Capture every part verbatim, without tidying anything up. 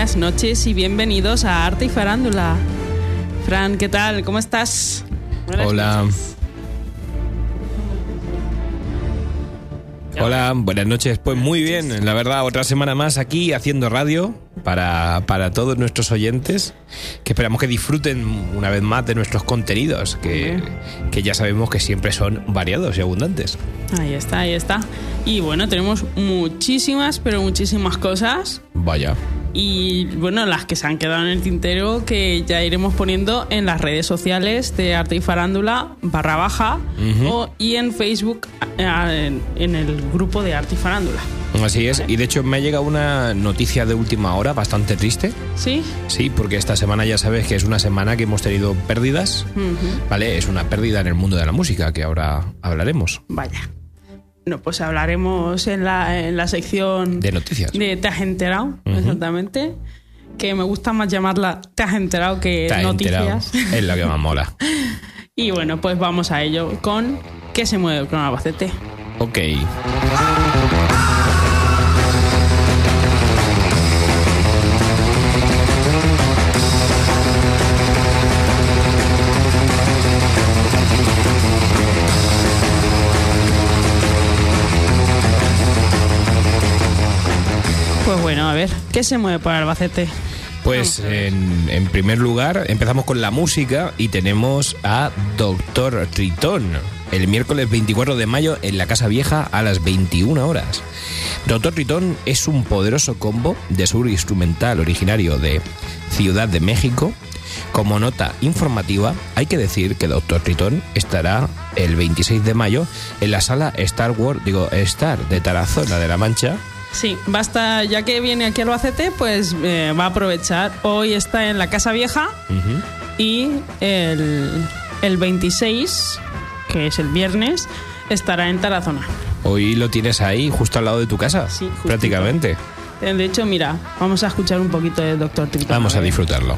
buenas noches y bienvenidos a Arte y Farándula. Fran, ¿qué tal? ¿Cómo estás? Buenas Hola. noches. Hola, buenas noches. Pues muy bien, la verdad, otra semana más aquí haciendo radio para, para todos nuestros oyentes, que esperamos que disfruten una vez más de nuestros contenidos, que, que ya sabemos que siempre son variados y abundantes. Ahí está, ahí está. Y bueno, tenemos muchísimas, pero muchísimas cosas. Vaya. Y bueno, las que se han quedado en el tintero que ya iremos poniendo en las redes sociales de Arte y Farándula barra baja uh-huh. o, y en Facebook en, en el grupo de Arte y Farándula. Así es, y de hecho me ha llegado una noticia de última hora bastante triste. ¿Sí? Sí, porque esta semana ya sabes que es una semana que hemos tenido pérdidas, uh-huh. ¿vale? Es una pérdida en el mundo de la música que ahora hablaremos. Vaya. No, pues hablaremos en la, en la sección de noticias. De ¿Te has enterado? Uh-huh. Exactamente. Que me gusta más llamarla ¿Te has enterado? Que ¿Te has noticias. Enterado? Es lo que más mola. Y bueno, pues vamos a ello con ¿Qué se mueve con Albacete? Ok. Pues bueno, a ver, ¿qué se mueve por Albacete? Pues en, en primer lugar empezamos con la música y tenemos a Doctor Tritón el miércoles veinticuatro de mayo en la Casa Vieja a las veintiuna horas. Doctor Tritón es un poderoso combo de sur instrumental originario de Ciudad de México. Como nota informativa, hay que decir que Doctor Tritón estará el veintiséis de mayo en la sala Star Wars, digo, Star de Tarazona de la Mancha. Sí, basta, ya que viene aquí a Albacete, pues eh, va a aprovechar. Hoy está en la Casa Vieja uh-huh. y el, el veintiséis, que es el viernes, estará en Tarazona. Hoy lo tienes ahí, justo al lado de tu casa, sí, justito. Prácticamente. De hecho, mira, vamos a escuchar un poquito de Doctor Tritón. Vamos a disfrutarlo.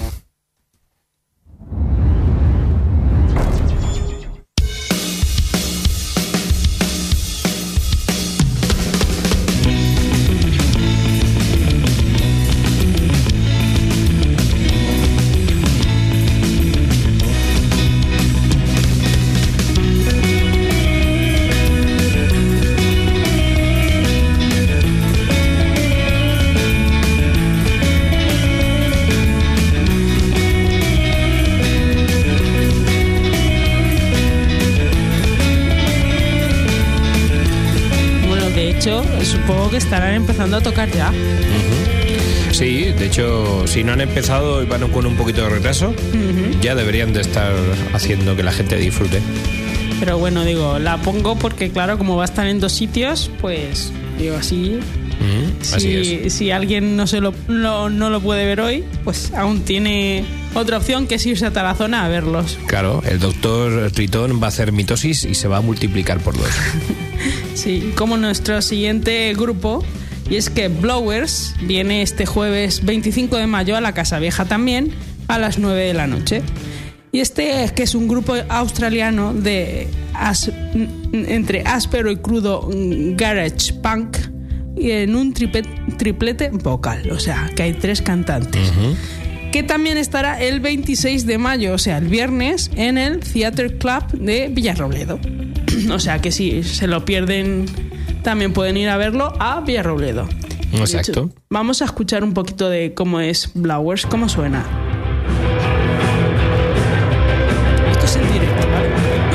Supongo que estarán empezando a tocar ya. Uh-huh. Sí, de hecho, si no han empezado y van con un poquito de retraso, uh-huh. ya deberían de estar haciendo que la gente disfrute. Pero bueno, digo, la pongo porque claro, como va a estar en dos sitios, pues digo así. Uh-huh. Si, así es. Si alguien no se lo, no, no lo puede ver hoy, pues aún tiene otra opción, que es irse a Tarazona a verlos. Claro, el Doctor Tritón va a hacer mitosis y se va a multiplicar por dos. Sí, como nuestro siguiente grupo, y es que Blowers viene este jueves veinticinco de mayo a la Casa Vieja también a las nueve de la noche. Y este es que es un grupo australiano de as, entre áspero y crudo garage punk y en un tripet, triplete vocal, o sea, que hay tres cantantes. Uh-huh. Que también estará el veintiséis de mayo, o sea, el viernes, en el Theatre Club de Villarrobledo. O sea que si se lo pierden, también pueden ir a verlo a Villarrobledo. Exacto. De hecho, vamos a escuchar un poquito de cómo es Blowers, cómo suena. Esto es en directo, ¿vale?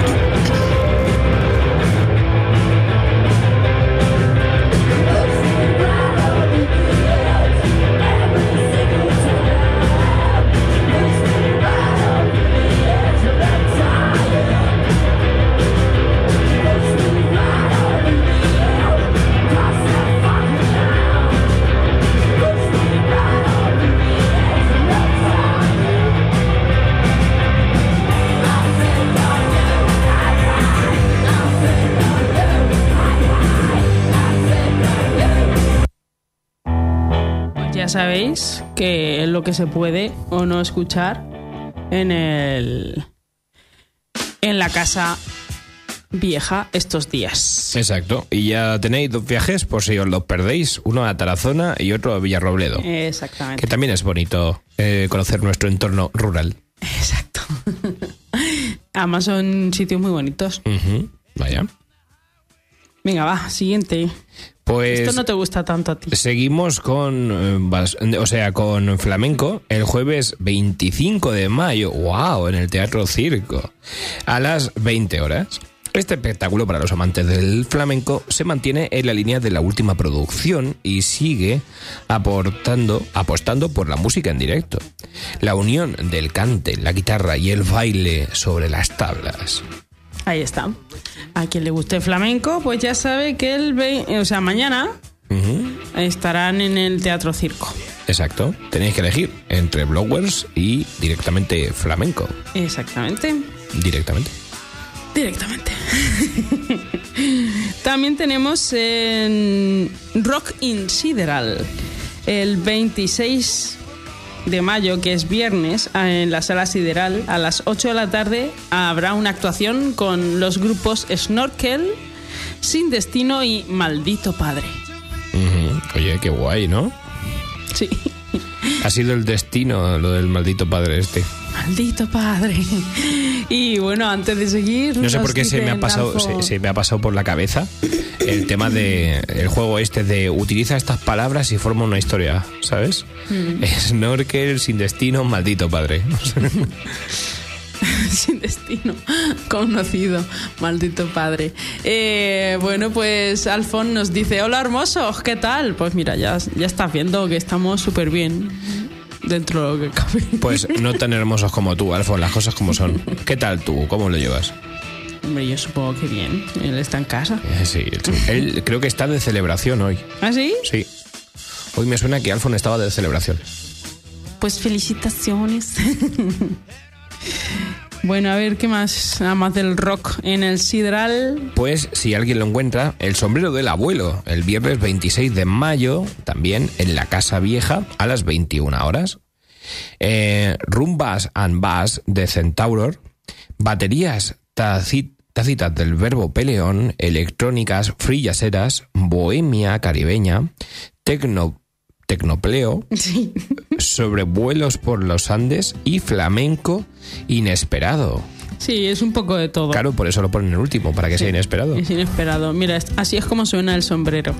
Ya sabéis que es lo que se puede o no escuchar en el en la casa Vieja estos días. Exacto. Y ya tenéis dos viajes por si os los perdéis. Uno a Tarazona y otro a Villarrobledo. Exactamente. Que también es bonito eh, conocer nuestro entorno rural. Exacto. Además son sitios muy bonitos. Uh-huh. Vaya. Venga, va, siguiente. Pues esto no te gusta tanto a ti. Seguimos con, eh, o sea, con flamenco el jueves veinticinco de mayo. ¡Wow! En el Teatro Circo. A las veinte horas. Este espectáculo para los amantes del flamenco se mantiene en la línea de la última producción y sigue aportando, apostando por la música en directo. La unión del cante, la guitarra y el baile sobre las tablas. Ahí está. A quien le guste el flamenco, pues ya sabe que el ve- o sea, mañana uh-huh. estarán en el Teatro Circo. Exacto. Tenéis que elegir entre Blowers y directamente flamenco. Exactamente. Directamente. Directamente. También tenemos en Rock in Sideral el veintiséis de mayo, que es viernes, en la Sala Sideral a las ocho de la tarde habrá una actuación con los grupos Snorkel, Sin Destino y Maldito Padre. Uh-huh. Oye, qué guay, ¿no? Sí. Ha sido el destino lo del Maldito Padre este. Maldito Padre. Y bueno, antes de seguir, no sé por qué se me ha pasado se, se me ha pasado por la cabeza el tema de el juego este de utiliza estas palabras y forma una historia, ¿sabes? Mm. Snorkel, Sin Destino, Maldito Padre. Sin Destino, conocido, Maldito Padre. Eh, bueno, pues Alfon nos dice: hola hermosos, ¿qué tal? Pues mira, ya, ya estás viendo que estamos súper bien dentro de lo que cabe. Pues no tan hermosos como tú, Alfon, las cosas como son. ¿Qué tal tú? ¿Cómo lo llevas? Hombre, yo supongo que bien. Él está en casa. Eh, sí, sí, él creo que está de celebración hoy. ¿Ah, sí? Sí. Hoy me suena que Alfon estaba de celebración. Pues felicitaciones. Bueno, a ver, ¿qué más? Nada más del rock en el Sideral. Pues, si alguien lo encuentra, El Sombrero del Abuelo, el viernes veintiséis de mayo, también en la Casa Vieja, a las veintiuna horas. Eh, Rumbas and Bass de Centauror, baterías tacit, tácitas del Verbo Peleón, electrónicas frillaseras, bohemia caribeña, tecno Tecnopleo, sí. Sobrevuelos por los Andes y flamenco inesperado. Sí, es un poco de todo. Claro, por eso lo ponen en el último, para que sí, sea inesperado. Es inesperado. Mira, así es como suena el sombrero.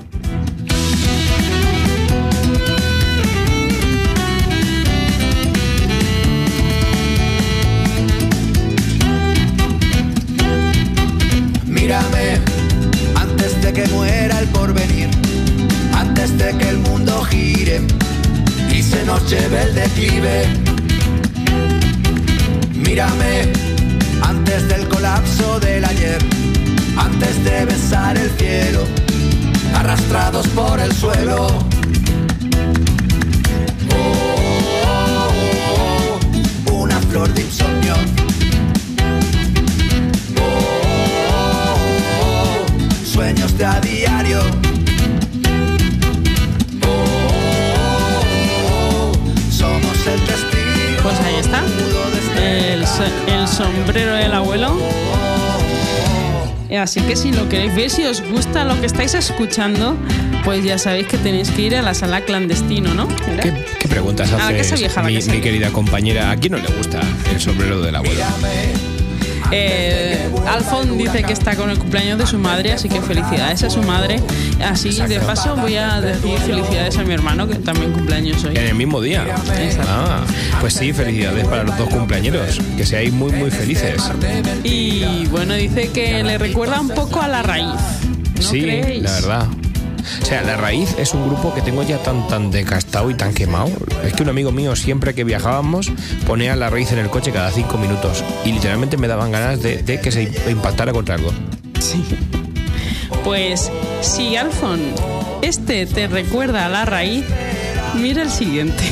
Mírame, antes de que muera el porvenir, antes de que el mundo gire y se nos lleve el declive. Mírame, antes del colapso del ayer, antes de besar el cielo, arrastrados por el suelo. Oh, oh, oh, una flor de insomnio. Oh, oh, oh, sueños de a diario. Pues ahí está, el, el sombrero del abuelo. Así que si lo queréis ver, si os gusta lo que estáis escuchando, pues ya sabéis que tenéis que ir a la Sala Clandestino, ¿no? ¿Qué, qué preguntas hace vieja, mi, mi querida compañera? ¿A quién no le gusta el sombrero del abuelo? Eh, Alfon dice que está con el cumpleaños de su madre, así que felicidades a su madre. Así de paso voy a decir felicidades a mi hermano, que también cumpleaños hoy. ¿En el mismo día? Ah, pues sí, felicidades para los dos cumpleañeros. Que seáis muy, muy felices. Y bueno, dice que le recuerda un poco a La Raíz, ¿no sí, creéis? La verdad. O sea, La Raíz es un grupo que tengo ya tan tan desgastado y tan quemado. Es que un amigo mío, siempre que viajábamos, ponía La Raíz en el coche cada cinco minutos. Y literalmente me daban ganas de, de que se impactara contra algo. Sí. Pues, si Alfon, este te recuerda a La Raíz, mira el siguiente.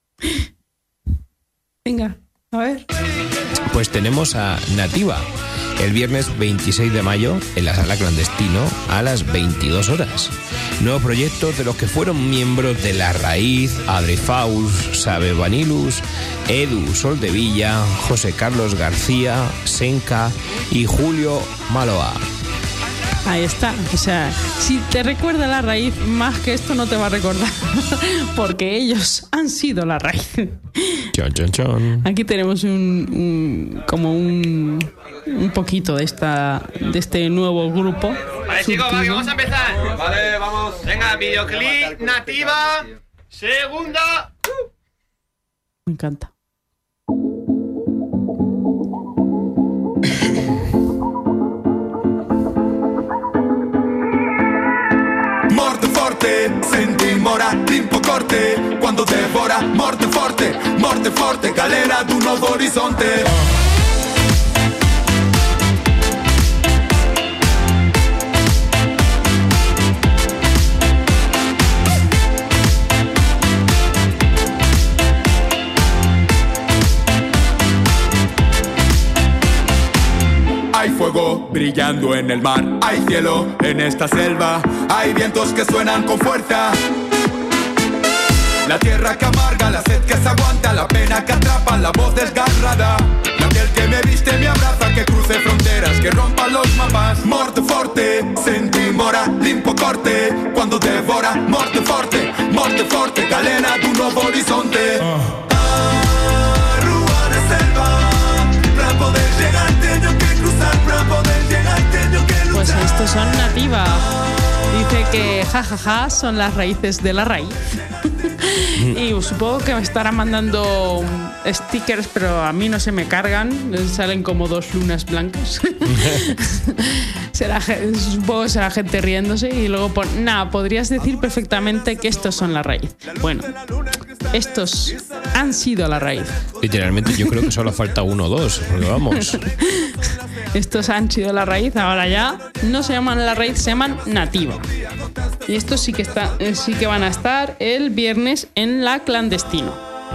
Venga, a ver. Pues tenemos a Nativa, el viernes veintiséis de mayo en la Sala Clandestino a las veintidós horas. Nuevos proyectos de los que fueron miembros de La Raíz, Adri Faus, Sabe Vanilus, Edu Soldevilla, José Carlos García, Senka y Julio Maloa. Ahí está, o sea, si te recuerda La Raíz, más que esto no te va a recordar, porque ellos han sido La Raíz. Chon, chon, chon. Aquí tenemos un, un como un, un poquito de esta de este nuevo grupo. Vale, chicos, va, que vamos a empezar. Vale, vamos. Venga, videoclip, Nativa, segunda. Me encanta. Morte forte, senti mora, limpo corte, quando devora, morte forte, morte forte, galera d'un nuovo orizzonte. Hay fuego brillando en el mar, hay cielo en esta selva, hay vientos que suenan con fuerza. La tierra que amarga, la sed que se aguanta, la pena que atrapa, la voz desgarrada. La piel que me viste me abraza, que cruce fronteras, que rompa los mapas. Morte forte, senti mora, limpo corte, quando devora, morte forte, morte forte, galera d'un nuovo orizzonte. Uh. Ah, rua de selva, para poder llegar tengo que cruzar, para poder llegar tengo que luchar. Pues estos son Nativa. Dice que jajaja ja, ja, son las raíces de la raíz. Y supongo que me estarán mandando stickers, pero a mí no se me cargan. Salen como dos lunas blancas. será, supongo que será gente riéndose. Y luego pon... Nada, podrías decir perfectamente que estos son la raíz. Bueno, estos han sido la raíz. Literalmente yo creo que solo falta uno o dos. Porque vamos. Estos han sido la raíz. Ahora ya no se llaman la raíz, se llaman Nativa. Y estos sí que, está, sí que van a estar el viernes en la Clandestino.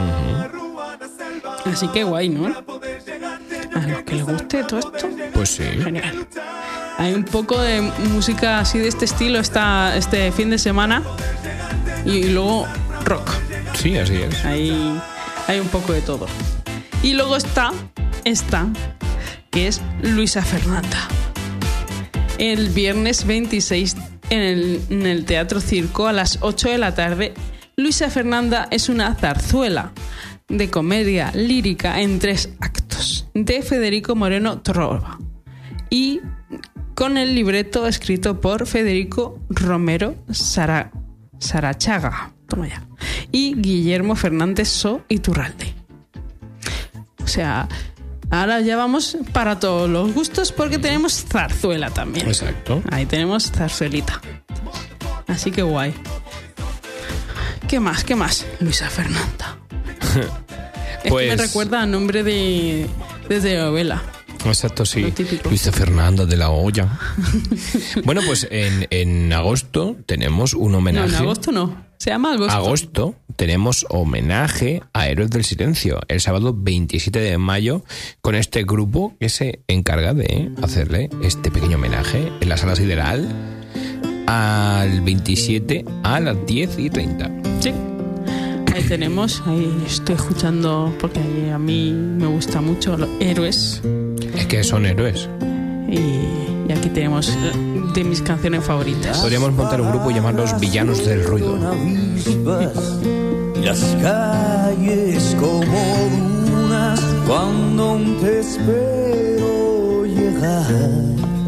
Uh-huh. Así que guay, ¿no? A los que les guste todo esto. Pues sí. Genial. Hay un poco de música así de este estilo esta, este fin de semana. Y luego rock. Sí, así es. Hay, hay un poco de todo. Y luego está esta, que es Luisa Fernanda. El viernes veintiséis en el, en el Teatro Circo a las ocho de la tarde, Luisa Fernanda es una zarzuela de comedia lírica en tres actos de Federico Moreno Torroba y con el libreto escrito por Federico Romero Sara, Sarachaga toma ya, y Guillermo Fernández So Iturralde. O sea, ahora ya vamos para todos los gustos porque tenemos zarzuela también. Exacto. Ahí tenemos zarzuelita. Así que guay. ¿Qué más? ¿Qué más? Luisa Fernanda. Es pues... que me recuerda a nombre de, de telenovela. Exacto, sí. Luisa Fernanda de la Olla. Bueno, pues en, en agosto tenemos un homenaje. No, en agosto no. Se llama agosto. Agosto tenemos homenaje a Héroes del Silencio. El sábado veintisiete de mayo con este grupo que se encarga de hacerle este pequeño homenaje en la Sala Sideral al veintisiete a las diez y treinta. Sí. Ahí tenemos, ahí estoy escuchando porque a mí me gusta mucho los héroes. Es que son héroes. Y, y aquí tenemos de mis canciones favoritas. Podríamos montar un grupo y llamarlos Villanos del Ruido. Las calles como dunas cuando aún te espero llegar.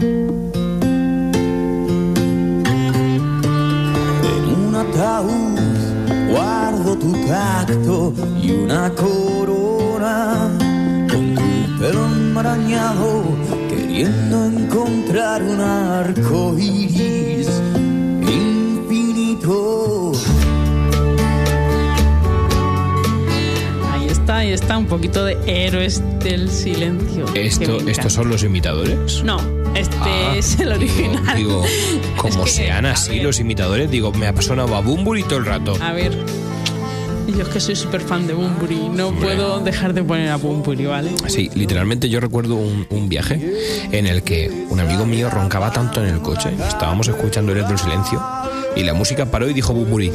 En un ataúd guardo tu tacto y una corona con tu pelo enmarañado, queriendo encontrar un arco iris infinito. Ahí está, ahí está un poquito de Héroes del Silencio. Esto, ¿Estos son los imitadores? No, este ah, es el original. Digo, como es que, sean así los imitadores, digo, me ha sonado a Bumburi todo el rato. A ver. Y yo es que soy súper fan de Bunbury, no Hombre. puedo dejar de poner a Bunbury, ¿vale? Sí, literalmente yo recuerdo un, un viaje en el que un amigo mío roncaba tanto en el coche, estábamos escuchando Héroes del Silencio y la música paró y dijo Bunbury.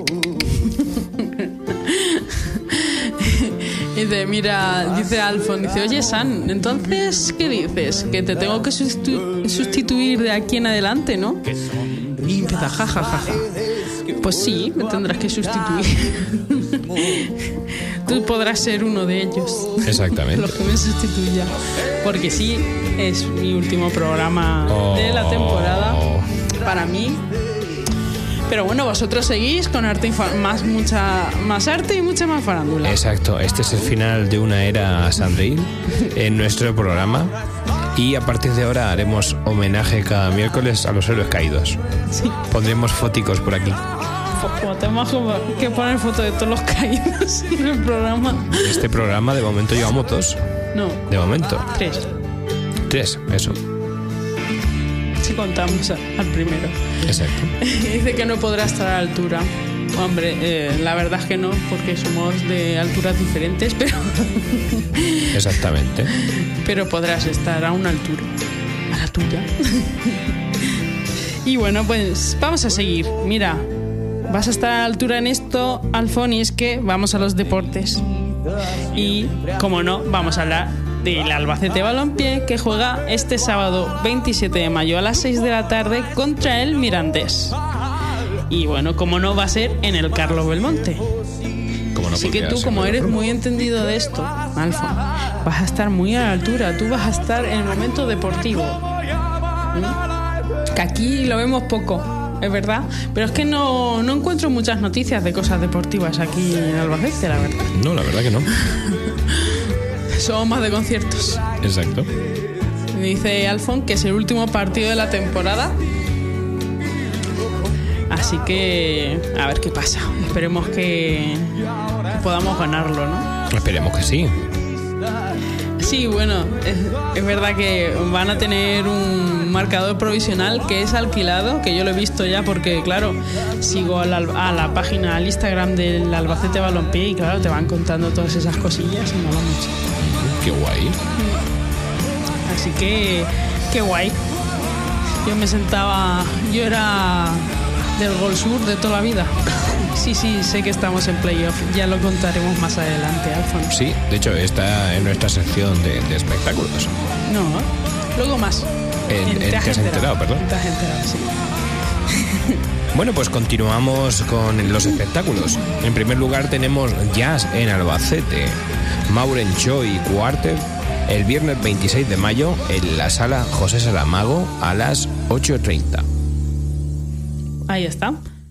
Dice, mira, dice Alfon, dice, oye San, entonces, ¿qué dices? Que te tengo que sustitu- sustituir de aquí en adelante, ¿no? Y empieza, jajajaja. Ja, ja, ja. Pues sí, me tendrás que sustituir. Tú podrás ser uno de ellos. Exactamente. Los que me sustituya. Porque sí, es mi último programa oh. de la temporada. Para mí. Pero bueno, vosotros seguís con arte infa- más mucha más arte y mucha más farándula. Exacto, este es el final de una era Sandril en nuestro programa y a partir de ahora haremos homenaje cada miércoles a los héroes caídos. Sí. Pondremos foticos por aquí. Como tenemos que poner fotos de todos los caídos en el programa. Este programa de momento llevamos dos. No. De momento. Tres. Tres, eso. Si contamos al primero. Exacto. Dice que no podrá estar a la altura. Hombre, eh, la verdad es que no, porque somos de alturas diferentes, pero... Exactamente. Pero podrás estar a una altura. A la tuya. Y bueno, pues vamos a seguir. Mira, vas a estar a la altura en esto, Alfon, y es que vamos a los deportes. Y, como no, vamos a hablar del Albacete Balompié, que juega este sábado veintisiete de mayo a las seis de la tarde contra el Mirandés. Y bueno, como no, va a ser en el Carlos Belmonte. No, Así que tú, como eres muy entendido de esto, Alfon, vas a estar muy a la altura. Tú vas a estar en el momento deportivo. ¿Mm? Que aquí lo vemos poco, es verdad, pero es que no, no encuentro muchas noticias de cosas deportivas aquí en Albacete, la verdad. No, la verdad que no. Somos más de conciertos. Exacto. Me dice Alfon que es el último partido de la temporada. Así que a ver qué pasa. Esperemos que podamos ganarlo, ¿no? Esperemos que sí. Sí, bueno, es, es verdad que van a tener un marcador provisional que es alquilado, que yo lo he visto ya porque, claro, sigo a la, a la página, al Instagram del Albacete Balompié y, claro, te van contando todas esas cosillas y mola mucho. Qué guay. Así que, qué guay. Yo me sentaba, yo era del Gol Sur de toda la vida. Sí, sí, sé que estamos en playoff. Ya lo contaremos más adelante, Alfon. Sí, de hecho está en nuestra sección de, de espectáculos. No, luego más. En, en, te has enterado, enterado, perdón. Te has enterado, sí. Bueno, pues continuamos con los espectáculos. En primer lugar tenemos Jazz en Albacete. Maureen Choi Quartet el viernes veintiséis de mayo en la sala José Saramago a las ocho treinta. Ahí está.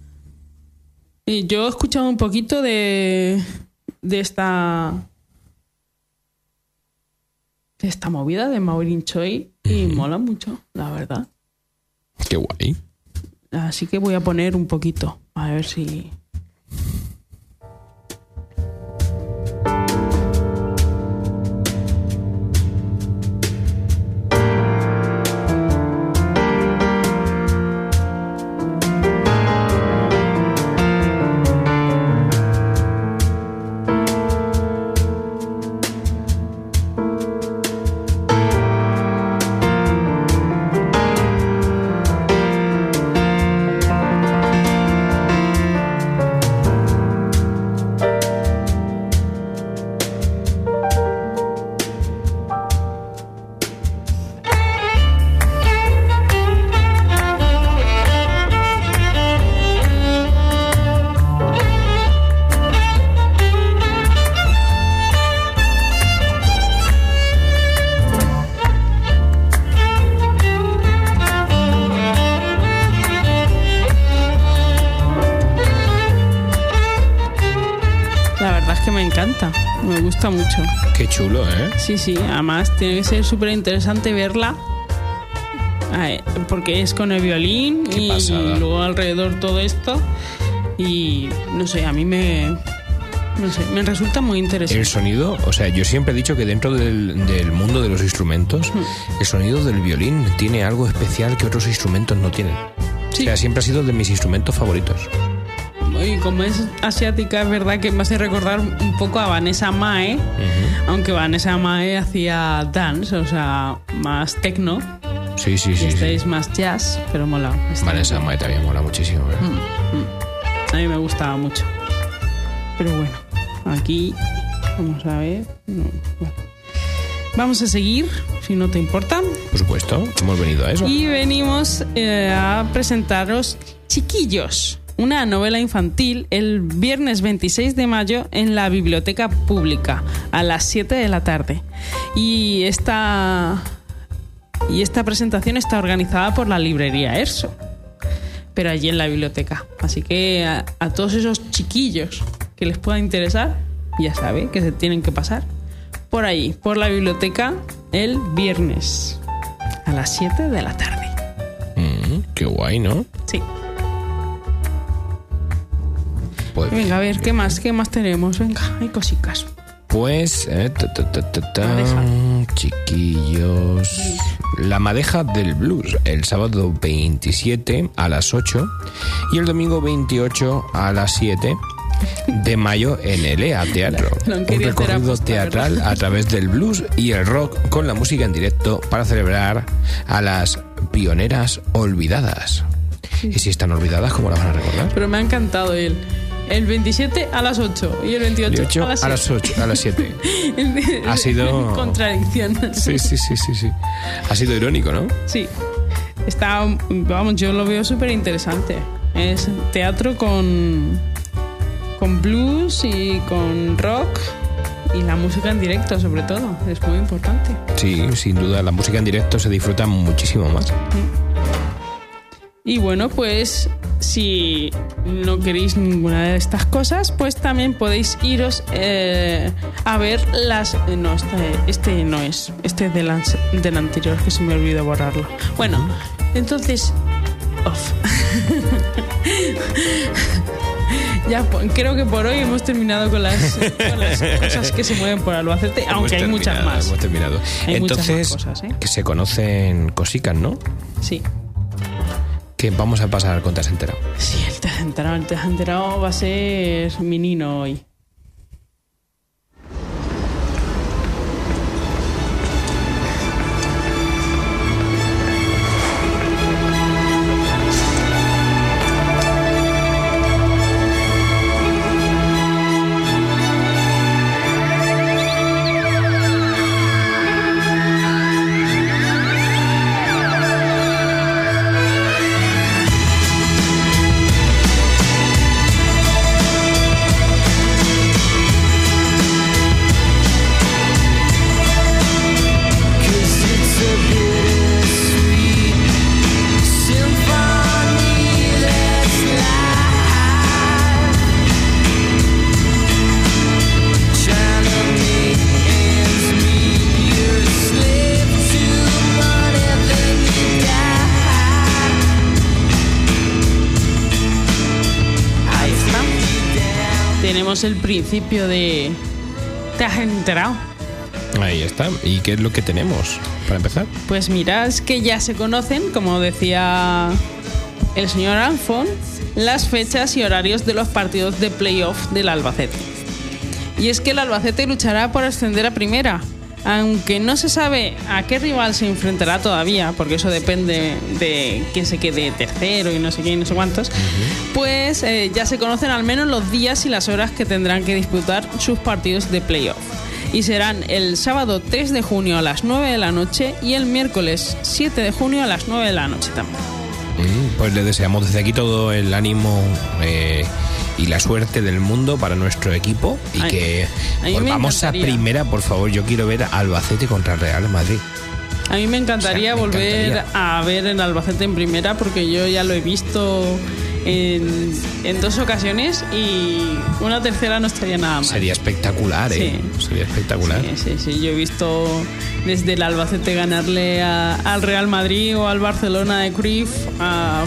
Y yo he escuchado un poquito de de esta de esta movida de Maureen Choi y mm. mola mucho, la verdad. Qué guay. Así que voy a poner un poquito a ver si... Me gusta mucho. Qué chulo, ¿eh? Sí, sí. Además, tiene que ser súper interesante verla. Porque es con el violín y, y luego alrededor todo esto. Y no sé, a mí me... No sé, me resulta muy interesante. El sonido, o sea, yo siempre he dicho que dentro del, del mundo de los instrumentos, mm. el sonido del violín tiene algo especial que otros instrumentos no tienen. Sí. O sea, siempre ha sido de mis instrumentos favoritos. y como es asiática, es verdad que me hace recordar un poco a Vanessa Mae, uh-huh. aunque Vanessa Mae hacía dance, o sea, más techno. Sí, sí, sí. Este sí. es más jazz, pero mola. Este Vanessa Mae también mola muchísimo. ¿eh? Mm, mm. A mí me gustaba mucho. Pero bueno, aquí vamos a ver. No, bueno. Vamos a seguir, si no te importa. Por supuesto, hemos venido a eso. Y venimos eh, a presentaros Chiquillos, una novela infantil el viernes veintiséis de mayo en la Biblioteca Pública a las siete de la tarde. Y esta, y esta presentación está organizada por la librería Erso, pero allí en la biblioteca. Así que a, a todos esos chiquillos que les pueda interesar, ya saben que se tienen que pasar por ahí, por la biblioteca, el viernes a las siete de la tarde. Mm, qué guay, ¿no? Sí. Pues, venga, a ver, ¿qué más? ¿Qué más tenemos? Venga, hay cositas. Pues, eh, ta, ta, ta, ta, ta, Madeja. chiquillos. La Madeja del Blues, el sábado veintisiete a las ocho y el domingo veintiocho a las siete de mayo en el E A Teatro. Un recorrido teatral a través del blues y el rock con la música en directo para celebrar a las pioneras olvidadas. Sí. ¿Y si están olvidadas, cómo las van a recordar? Pero me ha encantado él. El veintisiete a las ocho y el veintiocho a las siete. A las ocho, a las siete. Ha sido... contradicción. Sí, sí, sí, sí, sí. Ha sido irónico, ¿no? Sí. Está, vamos, yo lo veo súper interesante. Es teatro con... con blues y con rock y la música en directo, sobre todo. Es muy importante. Sí, sin duda, la música en directo se disfruta muchísimo más. Y bueno, pues si no queréis ninguna de estas cosas, pues también podéis iros eh, a ver las... No, este, este no es. Este es del, del anterior, que se me olvidó borrarlo. Bueno, entonces... Off. Ya, creo que por hoy hemos terminado con las, con las cosas que se mueven por Albacete, hemos aunque hay muchas más. Hemos terminado. Hay Entonces, muchas más cosas, ¿eh? Que se conocen cosicas, ¿no? Sí. Que vamos a pasar con Te has enterado. Sí, el Te has enterado. El Te has enterado va a ser mi nino hoy. El principio de ¿Te has enterado? Ahí está. ¿Y qué es lo que tenemos para empezar? Pues mirad, es que ya se conocen, como decía el señor Alfon, las fechas y horarios de los partidos de playoff del Albacete. Y es que el Albacete luchará por ascender a primera, aunque no se sabe a qué rival se enfrentará todavía, porque eso depende de quién se quede tercero y no sé qué y no sé cuántos. Uh-huh. Pues eh, ya se conocen al menos los días y las horas que tendrán que disputar sus partidos de playoff. Y serán el sábado tres de junio a las nueve de la noche y el miércoles siete de junio a las nueve de la noche también. Mm, pues le deseamos desde aquí todo el ánimo eh, y la suerte del mundo para nuestro equipo y ay, que volvamos a primera, por favor. Yo quiero ver a Albacete contra Real Madrid. A mí me encantaría o sea, me volver encantaría. a ver el Albacete en primera, porque yo ya lo he visto en, en dos ocasiones y una tercera no estaría nada mal. Sería espectacular, ¿eh? Sí. Sería espectacular. Sí, sí, sí. Yo he visto desde el Albacete ganarle a, al Real Madrid o al Barcelona de Cruyff a,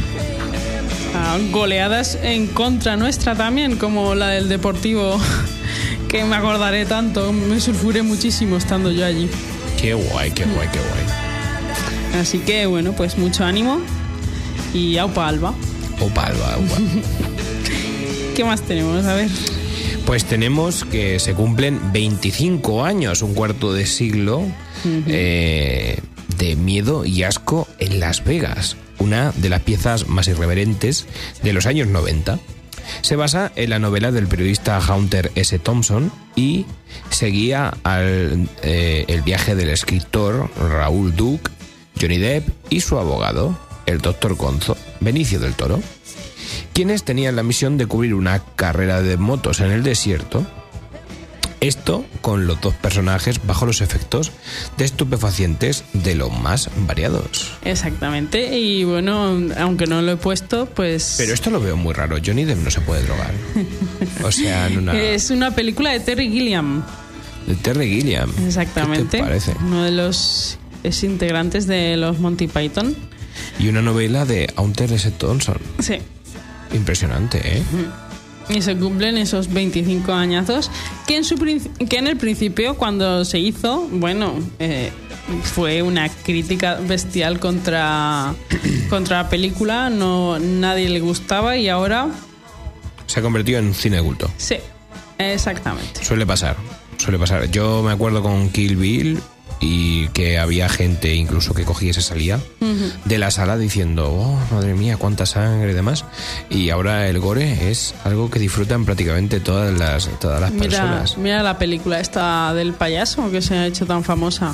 a goleadas en contra nuestra también, como la del Deportivo, que me acordaré tanto. Me sulfuré muchísimo estando yo allí. Qué guay, qué guay, qué guay. Así que bueno, pues mucho ánimo y aupa Alba. Aupa Alba, aupa. ¿Qué más tenemos? A ver. Pues tenemos que se cumplen veinticinco años, un cuarto de siglo, uh-huh. eh, de miedo y asco en Las Vegas, una de las piezas más irreverentes de los años noventa. Se basa en la novela del periodista Hunter S. Thompson y seguía al, eh, el viaje del escritor Raúl Duke, Johnny Depp y su abogado, el doctor Gonzo, Benicio del Toro, quienes tenían la misión de cubrir una carrera de motos en el desierto. Esto con los dos personajes bajo los efectos de estupefacientes de los más variados. Exactamente, y bueno, aunque no lo he puesto, pues... Pero esto lo veo muy raro, Johnny Depp no se puede drogar. O sea, en una... Es una película de Terry Gilliam. De Terry Gilliam. Exactamente. ¿Qué te parece? Uno de los es integrantes de los Monty Python. Y una novela de Hunter S. Thompson. Sí. Impresionante, ¿eh? Y se cumplen esos veinticinco añazos que en, su, que en el principio, cuando se hizo, bueno, eh, fue una crítica bestial contra, contra la película. No, nadie le gustaba y ahora... Se ha convertido en cine de culto. Sí, exactamente. Suele pasar, suele pasar. Yo me acuerdo con Kill Bill... y que había gente incluso que cogía y se salía uh-huh. de la sala diciendo, oh, madre mía, cuánta sangre y demás. Y ahora el gore es algo que disfrutan prácticamente todas las, todas las mira, personas. Mira la película esta del payaso que se ha hecho tan famosa.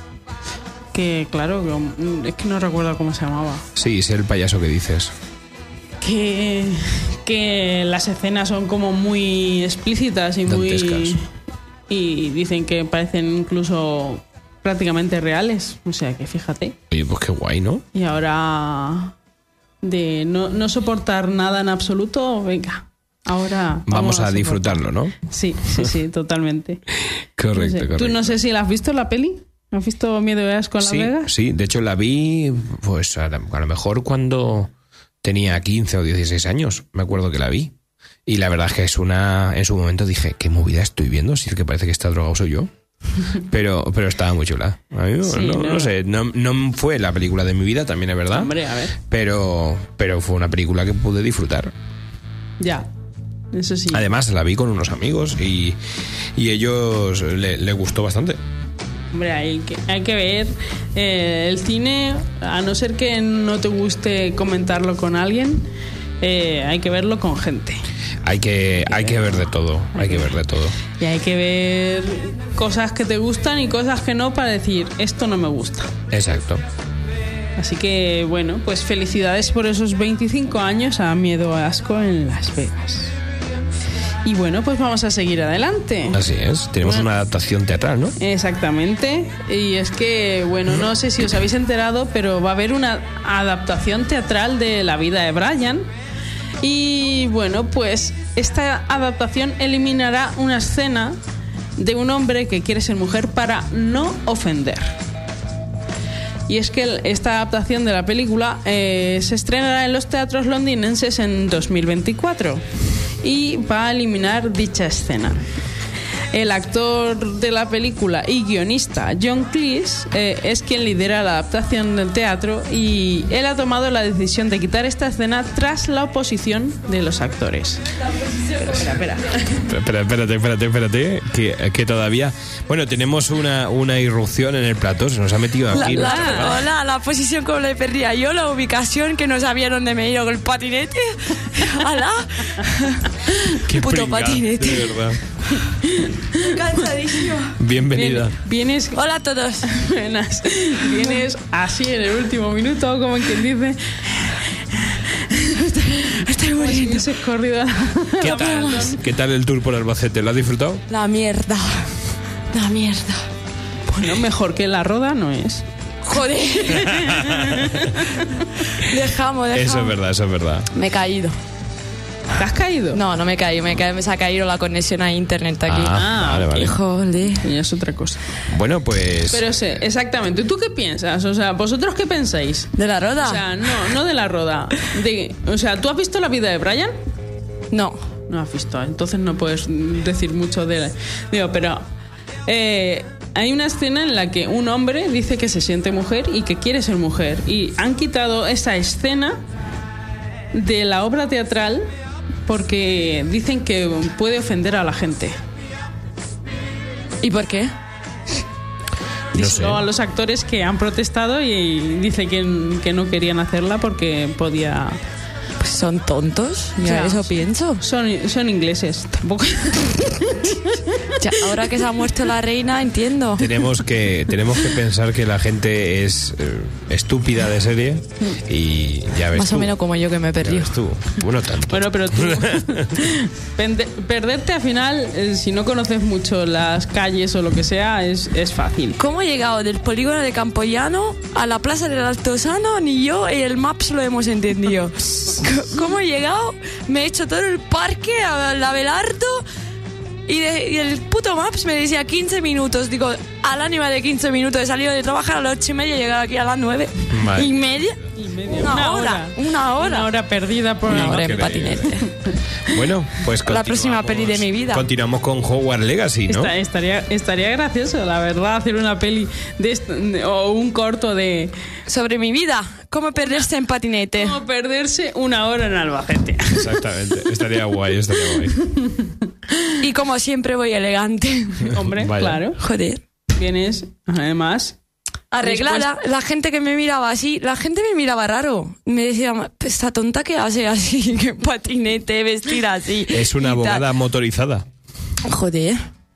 Que claro, es que no recuerdo cómo se llamaba. Sí, es el payaso que dices. Que, que las escenas son como muy explícitas y dantescas. Muy... Y dicen que parecen incluso... prácticamente reales, o sea que fíjate. Oye, pues qué guay, ¿no? Y ahora de no, no soportar nada en absoluto, venga, ahora vamos, vamos a, a soportar. disfrutarlo, ¿no? Sí, sí, sí, totalmente. Correcto, no sé. correcto. Tú no sé si la has visto la peli, ¿has visto Miedo y Asco en sí, Las Vegas? Sí, de hecho la vi, pues a, a lo mejor cuando tenía quince o dieciséis años, me acuerdo que la vi. Y la verdad es que es una, en su momento dije, ¿qué movida estoy viendo? Si el que parece que está drogado soy yo. Pero, pero estaba muy chula. A mí sí, no, no. no sé, no, no fue la película de mi vida, también es verdad. Hombre, a ver. Pero, pero fue una película que pude disfrutar. Ya, eso sí. Además, la vi con unos amigos y, y ellos le, le gustó bastante. Hombre, hay que, hay que ver eh, el cine, a no ser que no te guste comentarlo con alguien, eh, hay que verlo con gente. Hay que, hay que ver de todo, hay que ver de todo. Y hay que ver cosas que te gustan y cosas que no para decir, esto no me gusta. Exacto. Así que, bueno, pues felicidades por esos veinticinco años a Miedo a Asco en Las Vegas. Y bueno, pues vamos a seguir adelante. Así es, tenemos bueno, una adaptación teatral, ¿no? Exactamente. Y es que, bueno, no sé si os habéis enterado, pero va a haber una adaptación teatral de La vida de Brian. Y bueno, pues esta adaptación eliminará una escena de un hombre que quiere ser mujer para no ofender. Y es que esta adaptación de la película eh, se estrenará en los teatros londinenses en dos mil veinticuatro y va a eliminar dicha escena. El actor de la película y guionista John Cleese eh, es quien lidera la adaptación del teatro y él ha tomado la decisión de quitar esta escena tras la oposición de los actores. Pero, espera, espera. Espera, espérate, espérate, espérate, que, que todavía... Bueno, tenemos una, una irrupción en el plató, se nos ha metido aquí. La, la, hola, la posición como le perdía yo, la ubicación que no sabía dónde me iba con el patinete. ¡Hala! Qué puto pringada, patinete. De verdad. Cansadísimo. Bienvenida. Bien, vienes... Hola a todos. Buenas. Vienes así en el último minuto, como quien dice... Estoy, estoy muriendo. Ese corrido. ¿Qué tal? ¿Qué tal el tour por Albacete? ¿Lo has disfrutado? La mierda. La mierda. Bueno, mejor que la Roda no es. Joder. Dejamos, dejamos. Eso es verdad, eso es verdad. Me he caído. ¿Te has caído? No, no me he caído, me, he caído, me se ha caído la conexión a internet aquí. Ah, vale, vale. Joder. Y es otra cosa. Bueno, pues... Pero sí, exactamente. ¿Tú qué piensas? O sea, ¿vosotros qué pensáis? ¿De la Roda? O sea, no, no de la Roda. De, o sea, ¿tú has visto La vida de Brian? No. No has visto, entonces no puedes decir mucho de la... Digo, pero... Eh, hay una escena en la que un hombre dice que se siente mujer y que quiere ser mujer. Y han quitado esa escena de la obra teatral porque dicen que puede ofender a la gente. ¿Y por qué? No sé. O a los actores que han protestado y dice que, que no querían hacerla porque podía... Pues son tontos, ya Ya. eso pienso. Son, son ingleses, tampoco... Ya, ahora que se ha muerto la reina, entiendo. Tenemos que, tenemos que pensar que la gente es eh, estúpida de serie y ya ves Más tú. o menos como yo que me Ya perdí. ves tú. Bueno, tanto. Bueno, pero tú... Pende- perderte al final, eh, si no conoces mucho las calles o lo que sea, es, es fácil. ¿Cómo he llegado del polígono de Campoyano a la plaza del Altozano? Ni yo y el Maps lo hemos entendido. ¿Cómo he llegado? Me he hecho todo el parque al Abelardo y, de- y el puto Maps me decía quince minutos. Digo, al ánima de quince minutos. He salido de trabajar a las ocho y media y he llegado aquí a las nueve. Vale. ¿Y media? Y media- Una hora, una hora. Una hora perdida por Una ahí. hora en Increíble. patinete. Bueno, pues La próxima continuamos- peli de mi vida. Continuamos con Hogwarts Legacy, ¿no? Esta- estaría, estaría gracioso, la verdad, hacer una peli de esto, de- o un corto de Sobre mi vida. ¿Cómo perderse en patinete? cómo perderse una hora en Albacete. Exactamente. Estaría guay, estaría guay. Y como siempre voy elegante. Hombre, Vaya. claro. Joder. Vienes, además... Arreglada, la gente que me miraba así, la gente me miraba raro. Me decía, esta tonta que hace así, que patinete, vestida así. Es una y tal. abogada motorizada. Joder.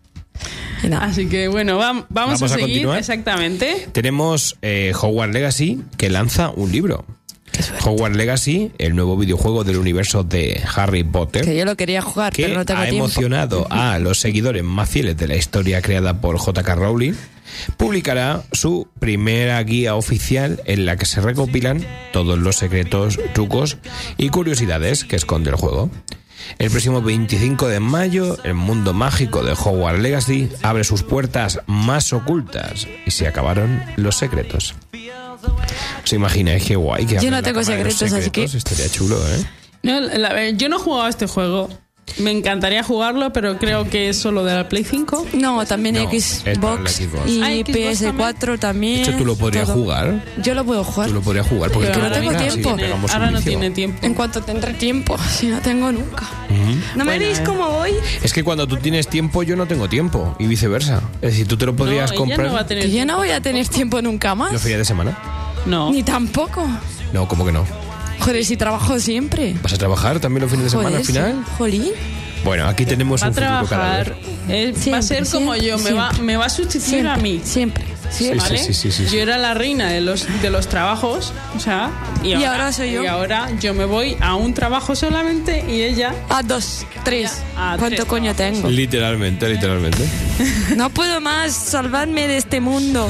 Y nada. Así que bueno, vam- vamos, Vamos a a seguir. continuar. Exactamente. Tenemos eh, Hogwarts Legacy, que lanza un libro. Hogwarts Legacy, el nuevo videojuego del universo de Harry Potter, Que yo lo quería jugar, que pero no tengo ha tiempo. emocionado a los seguidores más fieles de la historia creada por J K Rowling, publicará su primera guía oficial en la que se recopilan todos los secretos, trucos y curiosidades que esconde el juego. El próximo veinticinco de mayo, el mundo mágico de Hogwarts Legacy abre sus puertas más ocultas y se acabaron los secretos. ¿Os imagináis qué guay? Que Yo no abren la tengo cámara de los secretos, así que- Estaría chulo, ¿eh? No, la- la- yo no he jugado a este juego. Me encantaría jugarlo, pero creo que es solo de la Play cinco. No, también No, es para la Xbox Xbox. y Ah, Xbox P S cuatro también. De hecho, tú lo podrías todo. jugar. Yo lo puedo jugar. Tú lo podrías jugar porque Pero que no te tengo gusta, tiempo. así que pegamos un Ahora no vicio. tiene tiempo. En cuanto tendré tiempo, si no tengo nunca. ¿No me Bueno, veis eh. cómo voy? Es que cuando tú tienes tiempo, yo no tengo tiempo. Y viceversa. Es decir, tú te lo podrías No, ella comprar no va a tener Que yo no tiempo. voy a tener tiempo nunca más. los fines de semana. No. Ni tampoco. No, ¿cómo que no? Joder, si trabajo siempre. ¿Vas a trabajar también los fines de semana Joder, al final? sí. Jolín. Bueno, aquí tenemos Va a un futuro trabajar. cadáver. eh, va a Siempre, ser como siempre, yo. Me va, siempre. me va a sustituir Siempre, a mí. Siempre. siempre. Sí, ¿Vale? sí, sí, sí, sí. Yo era la reina de los, de los trabajos, o sea, y ahora, ahora soy yo. Y ahora yo me voy a un trabajo solamente y ella A dos, tres. A ¿Cuánto tres coño tengo? Literalmente, literalmente. No puedo más salvarme de este mundo.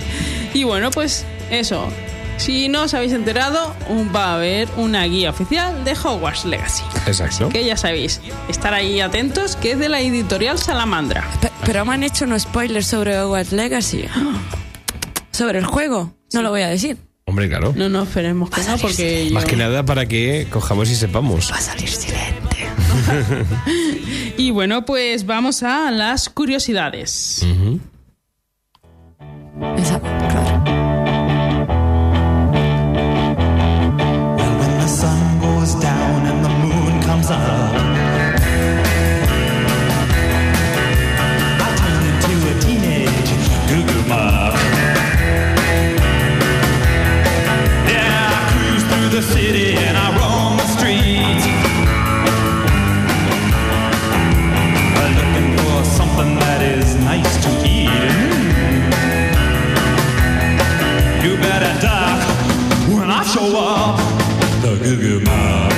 Y bueno, pues eso. Si no os habéis enterado, un- va a haber una guía oficial de Hogwarts Legacy. Exacto. Que ya sabéis, estar ahí atentos, que es de la editorial Salamandra. Pe- Pero me han hecho un spoiler sobre Hogwarts Legacy. Sobre el juego. No lo voy a decir. Hombre, claro. No, no, esperemos que no, porque yo... Más que nada para que cojamos y sepamos. Va a salir silente. Y bueno, pues vamos a las curiosidades. Ujú. Esa, claro. Well, when the sun goes down and the moon comes up, I turn into a teenage goo-goo mob. Yeah, I cruise through the city and I roam the streets, uh, looking for something that is nice to eat. You better duck when I show up. The Goo Goo Mob.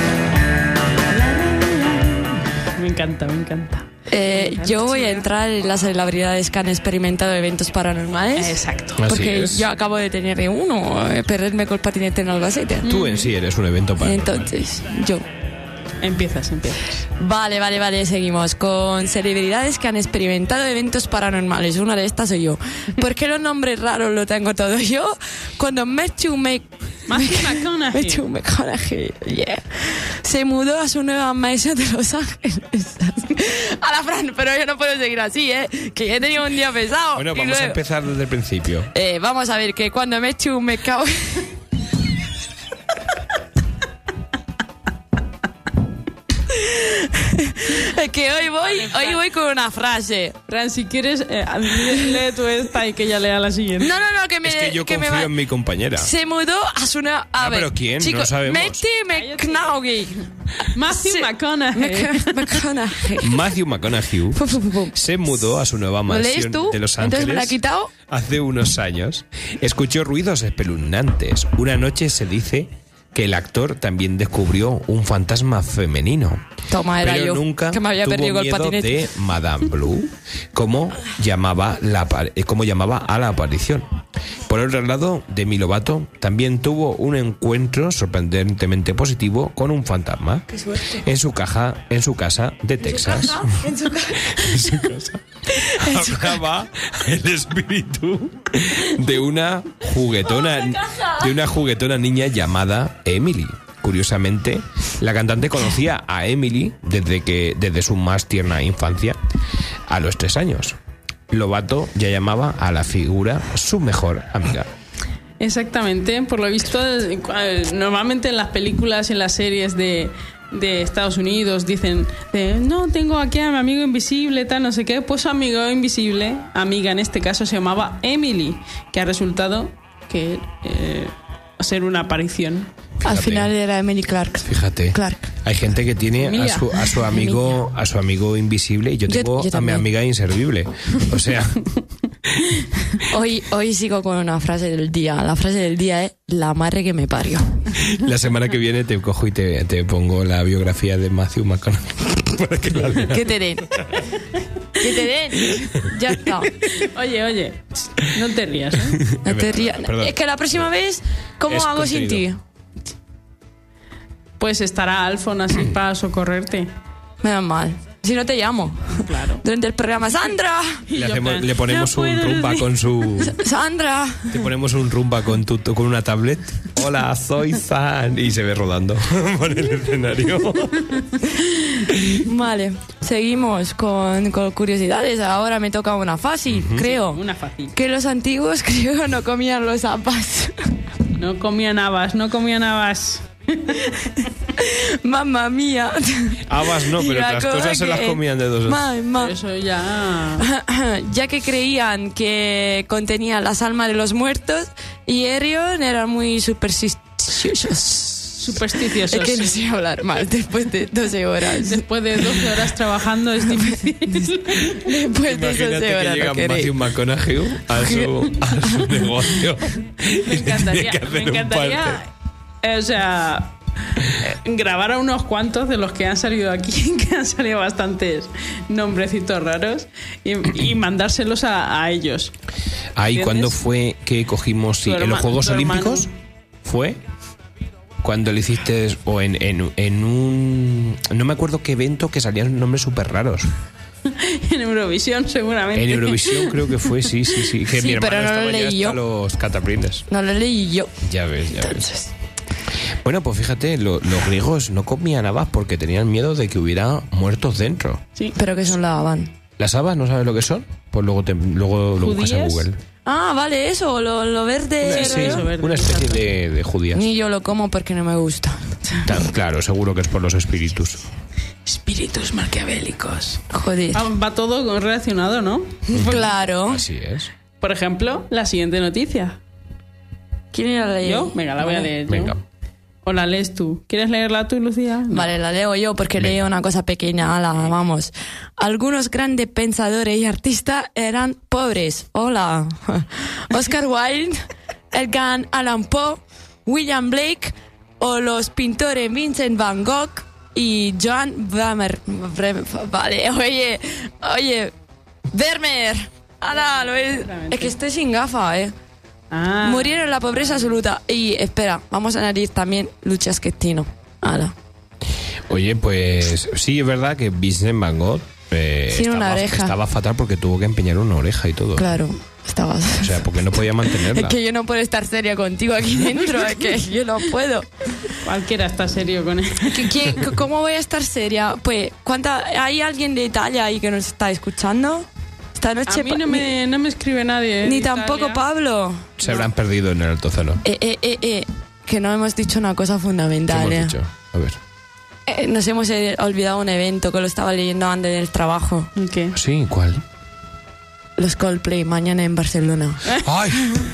Me encanta, me encanta. Eh, yo voy a entrar en las celebridades que han experimentado eventos paranormales. Exacto. Así Porque es. yo acabo de tener uno, eh, perderme con el patinete en Albacete. Tú en sí eres un evento para. Entonces, yo. Empiezas, empiezas. Vale, vale, vale, seguimos con celebridades que han experimentado eventos paranormales. Una de estas soy yo. ¿Por qué los nombres raros lo tengo todo yo? Cuando Matthew Mc... Matthew McConaughey. Matthew McConaughey, yeah. Se mudó a su nueva mansión de Los Ángeles. A la Fran, pero yo no puedo seguir así, ¿eh? Que he tenido un día pesado. Bueno, Y vamos a luego- empezar desde el principio. Eh, vamos a ver que cuando Matthew McConaughey... Es que hoy voy, hoy voy con una frase. Fran, si quieres, eh, lee, lee tú esta y que ella lea la siguiente. No, no, no, que me... Es que yo que me confío va- en mi compañera. Se mudó a su nueva... A Ah, ver, pero ¿quién? No chicos, sabemos. Matthew McConaughey. Matthew Sí. McConaughey. Mc- McConaughey. Matthew McConaughey Pum, pum, pum, pum. se mudó a su nueva ¿Lo lees mansión tú? de Los Entonces me la Ángeles ha quitado. hace unos años. Escuchó ruidos espeluznantes. Una noche se dice que el actor también descubrió un fantasma femenino. Toma, era pero yo, nunca que me había tuvo perdido el miedo patinete. de Madame Blue, como llamaba, la, apa- eh, como llamaba a la aparición. Por otro lado, Demi Lovato también tuvo un encuentro sorprendentemente positivo con un fantasma en su caja, en su casa de Texas. En su casa. En su casa. Hablaba el espíritu de una juguetona, de una juguetona niña llamada Emily. Curiosamente, la cantante conocía a Emily desde que desde su más tierna infancia, a los tres años. Lovato ya llamaba a la figura su mejor amiga. Exactamente, por lo visto, eh, normalmente en las películas y en las series de, de Estados Unidos dicen, de, no, tengo aquí a mi amigo invisible, tal, no sé qué. Pues su amigo invisible, amiga en este caso, se llamaba Emily, que ha resultado que eh, ser una aparición. Al Fíjate. final era Emily Clark. Fíjate, Clark. hay gente que tiene a Emilia. su, a su amigo a su amigo invisible y yo Yo- tengo yo a mi también. amiga inservible. O sea, Hoy, hoy sigo con una frase del día. La frase del día es la madre que me parió. la semana que viene te cojo y te, te pongo la biografía de Matthew McConaughey para que la leas. Que te den. Que te den. Ya está. Oye, oye, no te rías, ¿eh? No Es te verdad, rías. perdón. Es que la próxima vez, ¿cómo Es hago sin ti? contenido. Pues estará Alfon así para socorrerte. Menos mal. Si no te llamo. Claro. Durante el programa, ¡Sandra! Y Le, yo, hacemos- plan, le ponemos no un puedo rumba decir. con su ¡Sandra! te ponemos un rumba con tu con una tablet. Hola, soy San y se ve rodando por el escenario. Vale, seguimos con, con curiosidades. Ahora me toca una fácil, creo. Una fácil. Que los antiguos griegos no comían los zapas. No comían habas, no comían habas. Mamma mía. Habas no, Y pero me otras acuerdo cosas se las que- comían de dos. Ma- ma- Eso ya... ya que creían que contenía las almas de los muertos, y Herion eran muy supersticiosos. Supersticiosos. Es que no sé hablar mal después de doce horas. Después de doce horas trabajando es difícil. Después de Imagínate doce que horas llega no queréis. Matthew McConaughey a su, a su negocio. Me encantaría, que hacer me un encantaría parte. eh, o sea, eh, grabar a unos cuantos de los que han salido aquí, que han salido bastantes nombrecitos raros, y, y mandárselos a, a ellos. Ahí, ¿Entiendes? ¿cuándo fue que cogimos sí, Tu en los herma- Juegos tu hermano. Olímpicos? ¿Fue? Cuando lo hiciste, o en, en, en un... No me acuerdo qué evento que salían nombres súper raros. En Eurovisión, seguramente. En Eurovisión creo que fue, sí, sí, sí. Que Sí, mi hermano pero no lo estaba ya leí hasta yo. los cataplines. No lo leí yo. Ya ves, ya ves. Entonces, Bueno, pues fíjate, lo- los griegos no comían habas porque tenían miedo de que hubiera muertos dentro. Sí. pero que son la Habán. ¿Las habas no sabes lo que son? Pues luego, te, luego lo buscas en ¿Judías? Google. Ah, vale, eso, lo, lo verde. Sí, eso verde, una especie de, de judías. Ni yo lo como porque no me gusta. Ta- Claro, seguro que es por los espíritus. Espíritus maquiavélicos. Joder. Ah, va todo relacionado, ¿no? Claro. Así es. Por ejemplo, la siguiente noticia. ¿Quién era la ¿Yo? Venga, la voy a Vale. leer yo. Venga. ¿O la lees tú? ¿Quieres leerla tú, Lucía? No. Vale, la leo yo porque leo una cosa pequeña. Ala, vamos. Algunos grandes pensadores y artistas eran pobres. Hola. Oscar Wilde, Edgar Allan Poe, William Blake o los pintores Vincent Van Gogh y Joan Vermeer. Vermeer, Vale, oye, oye, Vermeer. Ala, lo es, es que estoy sin gafa, eh. Ah, Murieron en la pobreza absoluta. Y espera, vamos a añadir también Lucha Schettino. Ala. Oye, pues sí, es verdad que Vincent Van Gogh eh, Tiene una estaba, oreja. estaba fatal porque tuvo que empeñar una oreja y todo. Claro, estabas. O sea, porque no podía mantenerla. Es que yo no puedo estar seria contigo aquí dentro, es que yo no puedo. cualquiera está serio con él. ¿Qué- qué- ¿Cómo voy a estar seria? Pues, ¿cuánta, ¿hay alguien de Italia ahí que nos está escuchando? Esta noche. A mí pa- no me, no me escribe nadie. Ni de tampoco Italia. Pablo. Se habrán perdido en el Altozano. Eh, eh, eh, eh, que no hemos dicho una cosa ¿Qué fundamental. hemos eh. dicho? A ver. Eh, nos hemos eh, olvidado un evento que lo estaba leyendo antes del trabajo. ¿Qué? Sí, ¿cuál? Los Coldplay mañana en Barcelona. ¡Ay!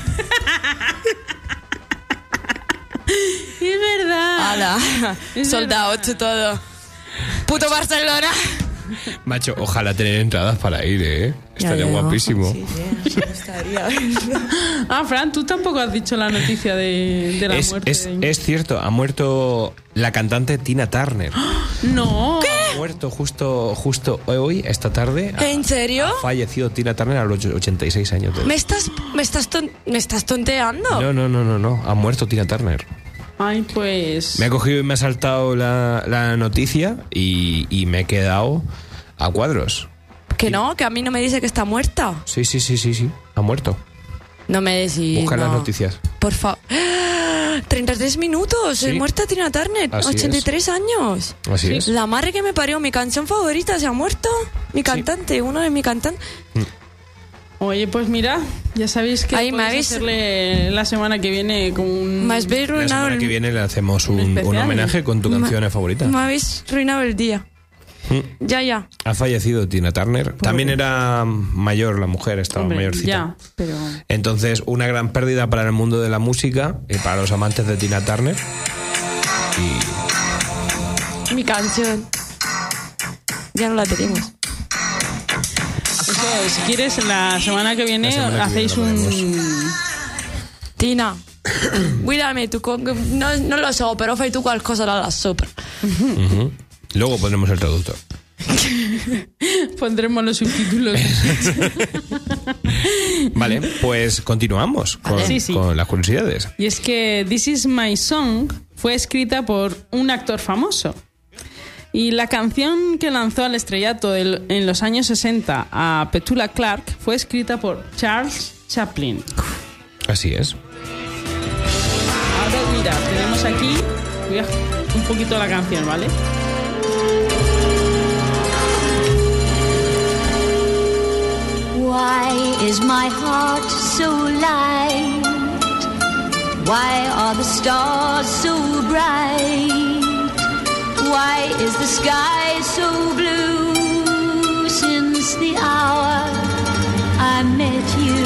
Es verdad. ¡Hala! Es Soldado, verdad. todo. ¡Puto Barcelona! Macho, ojalá tener entradas para ir, ¿eh? Estaría Ya, ya, guapísimo. Sí, sí, me gustaría. Ah, Fran, tú tampoco has dicho la noticia de, de la Es, muerte. es, de- es cierto, ha muerto la cantante Tina Turner. No. Ha muerto justo, justo hoy, esta tarde. Ha- ¿En serio? Ha fallecido Tina Turner a los ochenta y seis años de edad. ¿Me estás, me estás, ton- me estás tonteando? No, no, no, no, no. Ha muerto Tina Turner. Ay, pues... Me ha cogido y me ha saltado la, la noticia y, y me he quedado a cuadros. Que no, que a mí no me dice que está muerta. Sí, sí, sí, sí, sí. Ha muerto. No me decís. Busca no. las noticias. Por favor. treinta y tres minutos. Sí. Es muerta Tina Turner. Así ochenta y tres años. Así Sí. es. La madre que me parió. Mi canción favorita se ha muerto. Mi cantante, uno de mis cantantes. Oye, pues mira, ya sabéis que Ahí me podéis habéis- hacerle la semana que viene con un... Me habéis La arruinado semana el, que viene le hacemos un, Un un especial. homenaje con tu Ma- canción favorita. me habéis arruinado el día. Ya, ya. Ha fallecido Tina Turner. También era mayor la mujer, estaba Hombre, mayorcita. ya, pero... Entonces, una gran pérdida para el mundo de la música y para los amantes de Tina Turner. Y Mi canción. Ya no la tenemos. Eso, si quieres, la semana que viene La semana que hacéis viene lo un... Tina. Cuídame, tu con... no, no lo so, però fai tu qualcosa dalla sopra. ujú. Luego pondremos el traductor. Pondremos los subtítulos. Vale, pues continuamos con, Sí, sí. con las curiosidades. Y es que This Is My Song fue escrita por un actor famoso. Y la canción que lanzó al estrellato del- en los años sesenta a Petula Clark fue escrita por Charles Chaplin. Así es. Ahora mira, tenemos aquí voy a- un poquito la canción, ¿vale? Why is my heart so light? Why are the stars so bright? Why is the sky so blue? Since the hour I met you,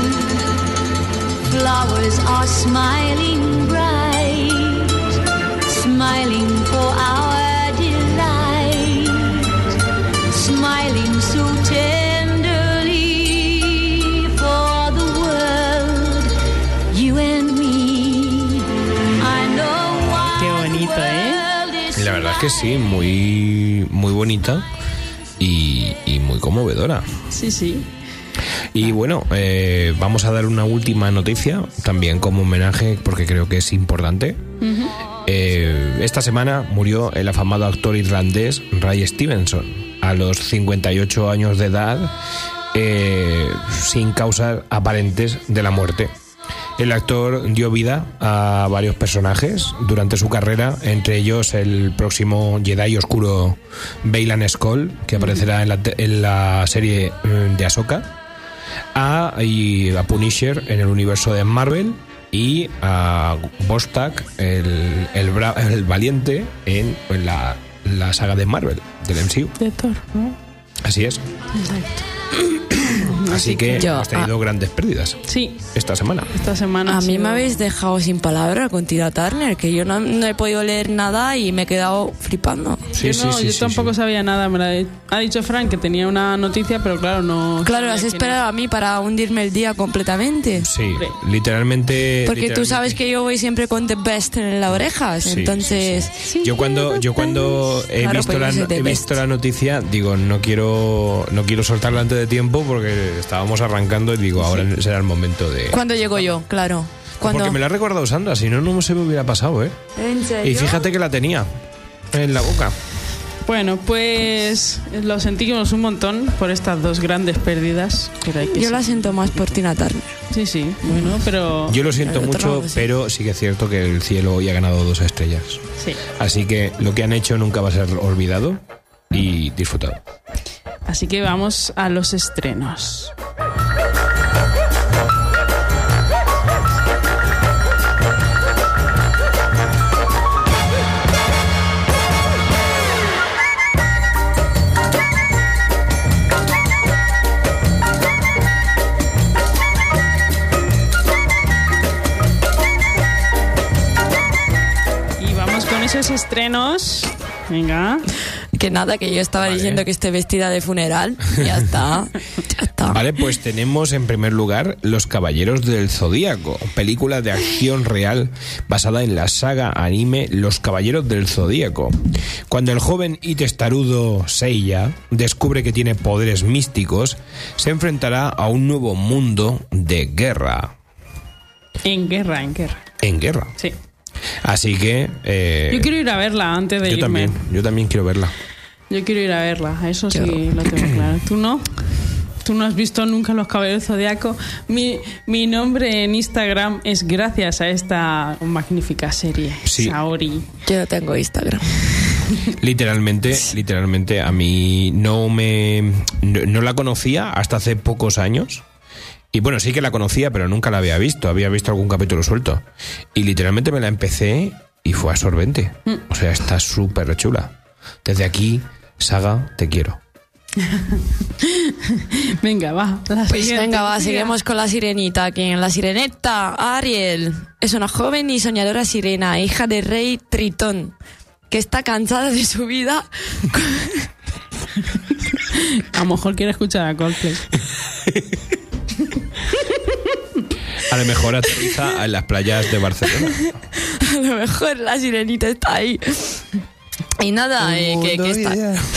flowers are smiling bright, smiling for our delight, smiling so tenderly for the world, you and me. I know why. Qué bonito, ¿eh? Y la verdad es que sí, muy, muy bonita y, y muy conmovedora. Sí, sí. Y bueno, eh, vamos a dar una última noticia, también como homenaje, porque creo que es importante. Eh, esta semana murió el afamado actor irlandés Ray Stevenson, a los cincuenta y ocho años de edad, eh, sin causas aparentes de la muerte. El actor dio vida a varios personajes durante su carrera, entre ellos el próximo Jedi oscuro Baylan Skoll, que aparecerá en la, te- en la serie eh, de Ahsoka, a, y a Punisher en el universo de Marvel y a Vostok, el, el, bra- el valiente, en, en la, la saga de Marvel, del M C U. De Thor, ¿no? Así es. Así que Yo, hemos tenido grandes pérdidas Sí, esta semana. esta semana. A ha mí sido- me habéis dejado sin palabras con Tina Turner, que yo no, no he podido leer nada y me he quedado flipando. Sí, yo sí, no, sí, yo sí, tampoco sí. sabía nada. Me la he- ha dicho Frank que tenía una noticia, pero claro, no. Claro, sabía has quién esperado a mí para hundirme el día completamente. Sí, literalmente. Porque tú literalmente. sabes que yo voy siempre con The Best en las orejas, Sí, entonces... Sí, Yo cuando, yo cuando he, Claro, visto, pues la, yo soy the he best. visto la noticia, digo, no quiero no quiero soltarla antes de tiempo porque estábamos arrancando y digo, ahora será el momento de... Cuando llego yo, claro. Cuando... Porque me la ha recordado Sandra, si no, no se me hubiera pasado, ¿eh? ¿En serio? Y fíjate que la tenía en la boca. Bueno, pues lo sentimos un montón por estas dos grandes pérdidas. Pero hay que Yo ser- la siento más por Tina Turner. Sí, sí, bueno, pero. Yo lo siento El otro mucho, no lo sé. pero sí que es cierto que el cielo hoy ha ganado dos estrellas. Sí. Así que lo que han hecho nunca va a ser olvidado y disfrutado. Así que vamos a los estrenos. estrenos. Venga. Que nada, que yo estaba Vale. diciendo que estoy vestida de funeral. Ya está. Ya está. Vale, pues tenemos en primer lugar Los Caballeros del Zodíaco, película de acción real basada en la saga anime Los Caballeros del Zodíaco. Cuando el joven y testarudo Seiya descubre que tiene poderes místicos, se enfrentará a un nuevo mundo de guerra. En guerra, en guerra. En guerra. Sí. Así que... eh, Yo quiero ir a verla antes de yo irme. también, yo también quiero verla. Yo quiero ir a verla, eso sí lo tengo claro. ¿Tú no? ¿Tú no has visto nunca Los Caballeros del Zodíaco? Mi, mi nombre en Instagram es gracias a esta magnífica serie. Sí. Saori. Yo no tengo Instagram. Literalmente, literalmente a mí no me... No, no la conocía hasta hace pocos años. Y bueno, sí que la conocía, pero nunca la había visto. Había visto algún capítulo suelto. Y literalmente me la empecé y fue absorbente. O sea, está súper chula. Desde aquí, Saga, te quiero. Venga, va. La Pues siguiente, venga, va, siga. seguimos con la sirenita. Aquí en la sireneta, Ariel es una joven y soñadora sirena, hija del rey Tritón, que está cansada de su vida. A lo mejor quiere escuchar a Coldplay. A lo mejor aterriza en las playas de Barcelona. A lo mejor la sirenita está ahí. Y nada, eh, que, que está...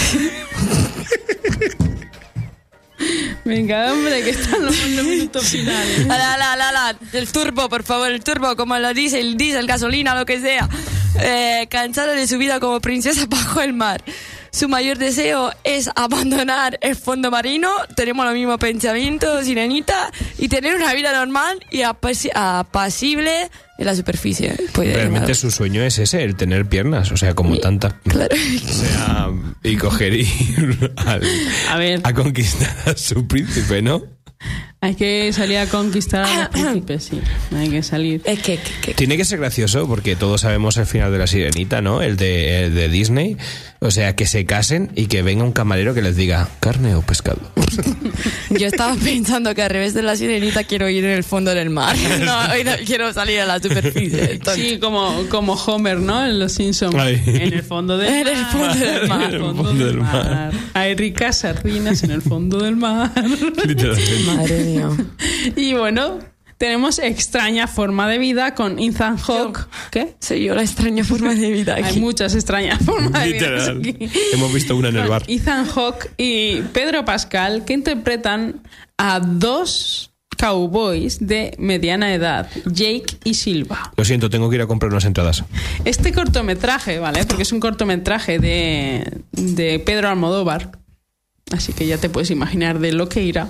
Venga, hombre, que están los, los minutos finales. La, la, la, la, la, el turbo, por favor, el turbo, como lo dice, el diésel, gasolina, lo que sea. Eh, cansada de su vida como princesa bajo el mar. Su mayor deseo es abandonar el fondo marino. Tenemos los mismos pensamientos, sirenita, y tener una vida normal y apasi- apacible en la superficie. Pues, Realmente nada. su sueño es ese, el tener piernas. O sea, como tantas. Claro. O sea, y coger y ir al- A ver. a conquistar a su príncipe, ¿no? Hay que salir a conquistar a los príncipes, sí. Hay que salir. Es que, que, que- Tiene que ser gracioso porque todos sabemos el final de la sirenita, ¿no? El de, el de Disney. O sea, que se casen y que venga un camarero que les diga carne o pescado. yo estaba pensando que al revés de la sirenita quiero ir en el fondo del mar. No, hoy no quiero salir a la superficie. Entonces, Sí, como, como Homer, ¿no? En Los Simpsons. Ay. En el fondo del En mar. el fondo del mar. En el fondo del mar. Hay ricas sardinas en el fondo del mar. Literalmente. madre mía. Y bueno, tenemos Extraña Forma de Vida con Ethan Hawke. ¿Qué? Soy yo la extraña forma de vida aquí. Hay muchas extrañas formas de vida Literal. aquí. Hemos visto una en el bar. Ethan Hawke y Pedro Pascal, que interpretan a dos cowboys de mediana edad, Jake y Silva. Lo siento, tengo que ir a comprar unas entradas. Este cortometraje, ¿vale? Porque es un cortometraje de, de Pedro Almodóvar, así que ya te puedes imaginar de lo que irá.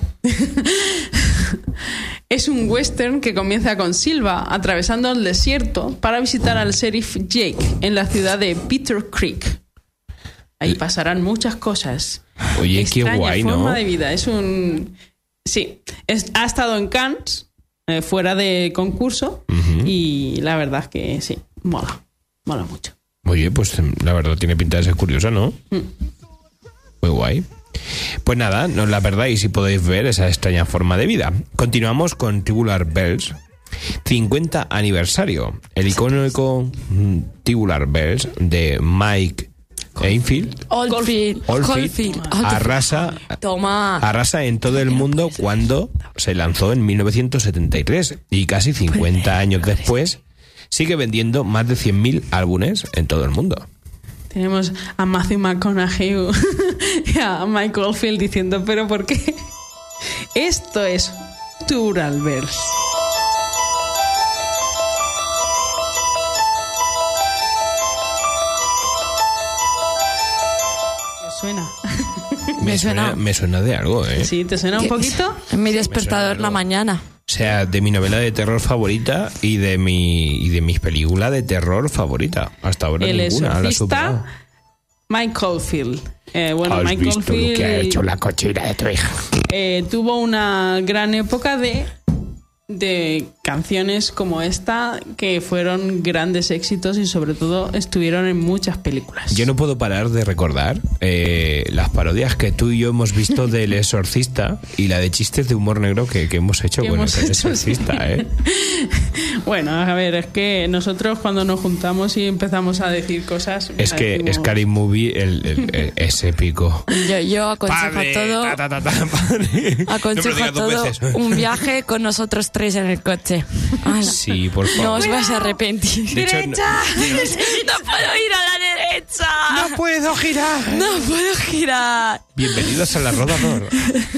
Es un western que comienza con Silva atravesando el desierto para visitar al sheriff Jake en la ciudad de Bitter Creek. Ahí pasarán muchas cosas. Oye, qué Extraña guay, ¿no? forma de vida. Es un... Sí, es- ha estado en Cannes, eh, fuera de concurso, y la verdad es que sí, mola. Mola mucho. Oye, pues la verdad tiene pinta de ser curiosa, ¿no? Muy guay. Pues nada, no, la verdad, y si podéis ver esa extraña forma de vida. Continuamos con Tubular Bells, cincuenta aniversario. El icónico mm, Tubular Bells de Mike Oldfield Oldfield. Oldfield Oldfield. arrasa, Toma. arrasa en todo el mundo cuando se lanzó en mil novecientos setenta y tres y casi cincuenta años después sigue vendiendo más de cien mil álbumes en todo el mundo. Tenemos a Matthew McConaughey y a Michael Oldfield diciendo, ¿pero por qué? Esto es Tubular Bells. ¿Te suena? Me suena. me suena de algo, ¿eh? ¿Sí? ¿Te suena un ¿Qué? poquito? Es mi despertador algo. la mañana. O sea, de mi novela de terror favorita y de mi y de mis películas de terror favorita. Hasta ahora El ninguna la he exorcista superado. Mike Oldfield. Eh, bueno, ¿Has Mike visto lo que ha Oldfield hecho la cochina de tu hija? eh, tuvo una gran época de, de canciones como esta que fueron grandes éxitos y sobre todo estuvieron en muchas películas. Yo no puedo parar de recordar eh, las parodias que tú y yo hemos visto del Exorcista y la de chistes de humor negro que, que hemos hecho Que con hemos el hecho, Exorcista, sí. ¿eh? Bueno, a ver, es que nosotros cuando nos juntamos y empezamos a decir cosas... Es mira, que decimos- Scary Movie el, el- el- es épico. Yo, yo aconsejo Padre, a todo, ta, ta, ta, ta, padre. No me lo aconsejo a digas dos todo veces. un viaje con nosotros tres en el coche. Ala. Sí, por favor. No os vais a arrepentir. De hecho, no- ¡No puedo ir a la derecha! ¡No puedo girar! ¡No puedo girar! Bienvenidos a la Rodador.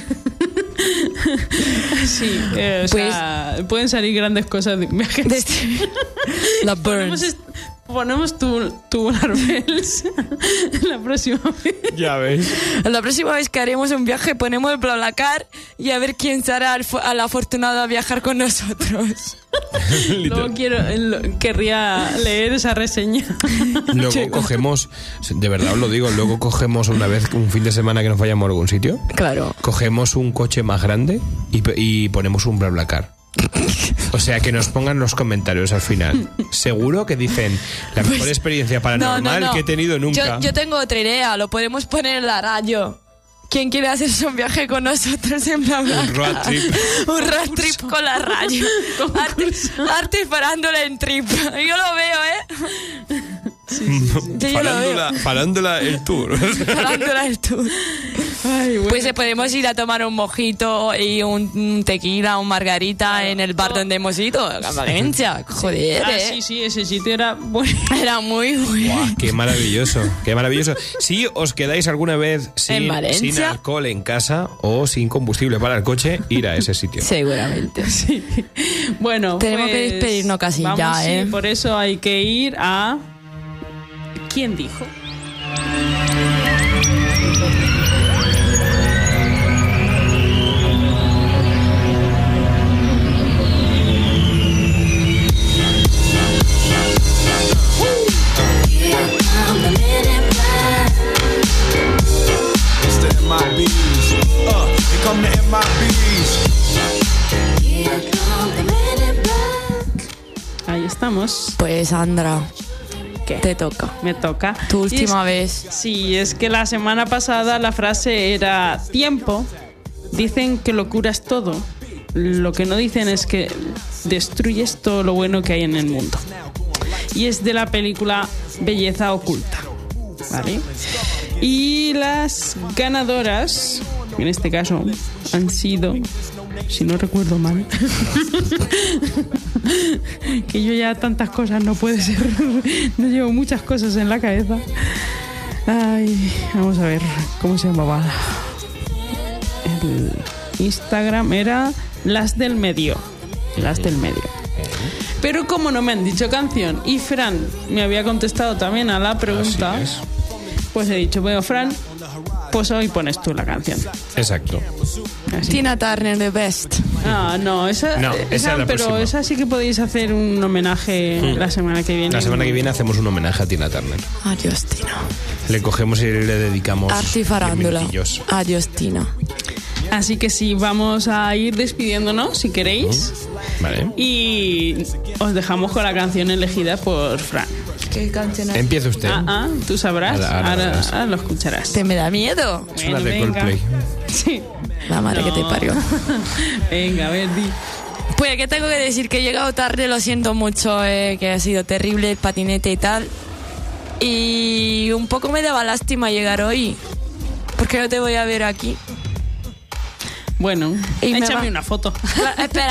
Sí, eh, o Pues- sea, pueden salir grandes cosas de un viaje. Desde la Ponemos, Burns. est- ponemos tu, tu Bells la próxima vez. Ya ves. La próxima vez que haremos un viaje ponemos el BlaBlaCar y a ver quién será el, fu- al afortunado a viajar con nosotros. Luego quiero, lo- querría leer esa reseña. Luego cogemos, de verdad os lo digo, luego cogemos una vez, un fin de semana que nos vayamos a algún sitio, Claro. cogemos un coche más grande y, pe- y ponemos un BlaBlaCar. O sea, que nos pongan los comentarios al final. Seguro que dicen la mejor experiencia paranormal que he tenido nunca. Yo, yo tengo otra idea, lo podemos poner en la radio. ¿Quién quiere hacerse un viaje con nosotros en BlaBlaCar? Un road trip. Un road trip con la radio. Arte, arte parándole en trip. Yo lo veo, ¿eh? Yo, yo lo veo. Parándola el tour. Parándola el tour. Ay, bueno. Pues eh, podemos ir a tomar un mojito y un, un tequila, un margarita en el bar donde hemos ido. Valencia, joder, Ah, ¿eh? sí, sí, ese sitio era bueno. Era muy bueno. Buah, qué maravilloso, qué maravilloso. Si os quedáis alguna vez sin, ¿En Valencia? sin alcohol en casa o sin combustible para el coche, ir a ese sitio. Seguramente. Sí. Bueno, Tenemos que pues, despedirnos casi vamos, ya, sí, ¿eh? por eso hay que ir a... ¿Quién dijo? It's the M I Bs. Uh, here come the M I Bs. Ahí estamos. Pues Sandra, ¿Qué? te toca. Me toca. Tu Y última es- vez. Sí, es que la semana pasada la frase era tiempo. Dicen que lo curas todo. Lo que no dicen es que destruyes todo lo bueno que hay en el mundo. Y es de la película Belleza Oculta. ¿Vale? Y las ganadoras, en este caso, han sido, si no recuerdo mal, que yo ya tantas cosas no puede ser, no llevo muchas cosas en la cabeza. Ay, vamos a ver, ¿cómo se llamaba? El Instagram era Las del Medio. Las del Medio. Pero como no me han dicho canción y Fran me había contestado también a la pregunta, Así es. pues he dicho, bueno, Fran, pues hoy pones tú la canción. Exacto. Así. Tina Turner, The Best. Ah, no, esa, No, esa, esa es la pero próxima. esa sí que podéis hacer un homenaje la semana que viene. La semana que viene hacemos un homenaje a Tina Turner. Adiós, Tina. Le cogemos y le dedicamos Arte y farándula. diez minutillos. Adiós, Tina. Así que sí, vamos a ir despidiéndonos si queréis. Vale. Y os dejamos con la canción elegida por Fran. ¿Qué canción es? Empieza usted. Ah, ah, tú sabrás. Ahora- ahora Ahora, verás. ahora lo escucharás. ¿Te me da miedo? Es una Bueno, de venga. Coldplay. Sí. La madre que te No. parió. Venga, a ver, di. Pues que tengo que decir que he llegado tarde, lo siento mucho, eh, que ha sido terrible el patinete y tal. Y un poco me daba lástima llegar hoy, porque no te voy a ver aquí. Bueno, Y me échame va- una foto. Ah, espera.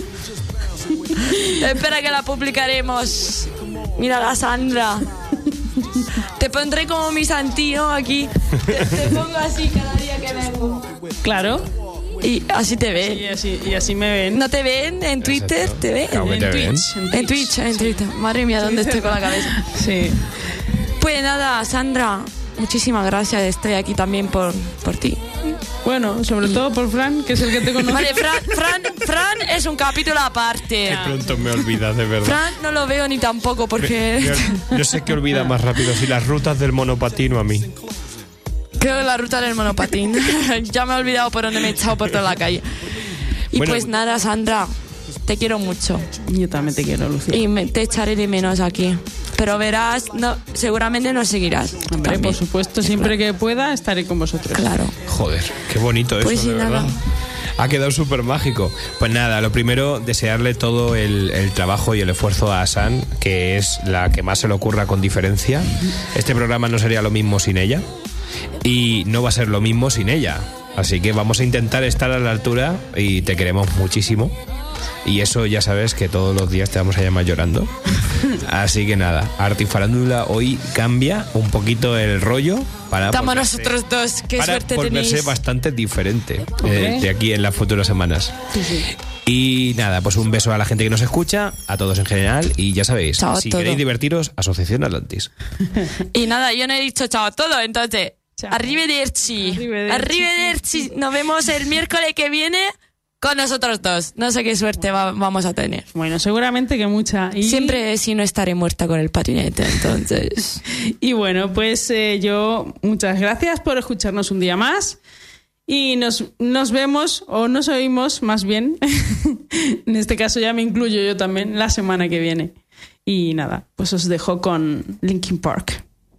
Espera que la publicaremos. Mira la Sandra. Te pondré como mi santío aquí. Te, te pongo así cada día que vengo. Claro. Y así te Y ven. así, y así me ven. ¿No te ven en Twitter? Exacto. ¿Te ven? Claro que en, te ven. Twitch, En Twitch, en Twitter. Madre mía, ¿dónde estoy con la cabeza? Sí. Pues nada, Sandra, muchísimas gracias. Estoy aquí también por, por ti. Bueno, sobre todo por Fran, que es el que te conoce. Vale, Fran, Fran, Fran es un capítulo aparte. Pronto me olvidas, de verdad. Fran no lo veo ni tampoco porque Yo, yo sé que olvida más rápido si las rutas del monopatín o a mí. creo que la ruta del monopatín. Ya me he olvidado por dónde me he echado por toda la calle. Y Bueno. pues nada, Sandra, te quiero mucho. Yo también te quiero, Lucía. Y me, te echaré de menos aquí. Pero verás, no, seguramente nos seguirás. Hombre, también. por supuesto, siempre que pueda estaré con vosotros. Claro. Joder, qué bonito eso, Pues sí, de verdad. nada. Ha quedado súper mágico. Pues nada, lo primero, desearle todo el, el trabajo y el esfuerzo a Asan, que es la que más se le ocurra con diferencia. Este programa no sería lo mismo sin ella y no va a ser lo mismo sin ella. Así que vamos a intentar estar a la altura y te queremos muchísimo. Y eso ya sabes que todos los días te vamos a llamar llorando. Así que nada, Arte y Farándula hoy cambia un poquito el rollo para Estamos volverse- nosotros dos, qué para suerte volverse tenéis. bastante diferente Ok. eh, de aquí en las futuras semanas. Y nada, pues un beso a la gente que nos escucha, a todos en general, y ya sabéis, Chao a si todo. queréis divertiros, Asociación Atlantis. Y nada, yo no he dicho chao a todo, entonces, Chao. arrivederci. Arrivederci. Arrivederci. Nos vemos el miércoles que viene con nosotros dos. No sé qué suerte va- vamos a tener. Bueno, seguramente que mucha. Y, Siempre si no estaré muerta con el patinete, entonces. Y bueno, pues eh, yo, muchas gracias por escucharnos un día más. Y nos, nos vemos, o nos oímos más bien, en este caso ya me incluyo yo también, la semana que viene. Y nada, pues os dejo con Linkin Park.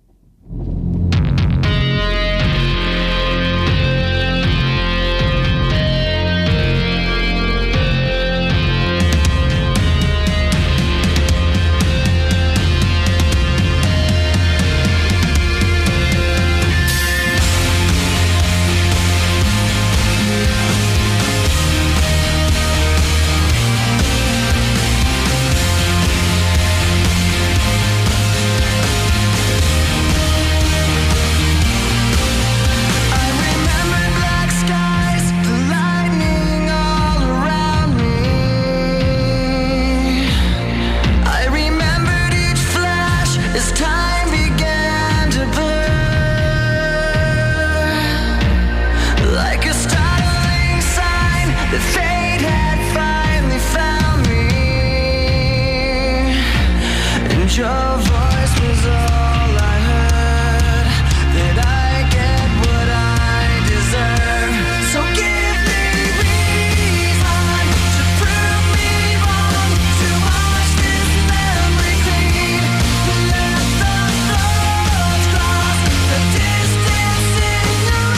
Your voice was all I heard. Did I get what I deserve? So give me reason to prove me wrong, to wash this memory clean. Let the thoughts cross the distance in your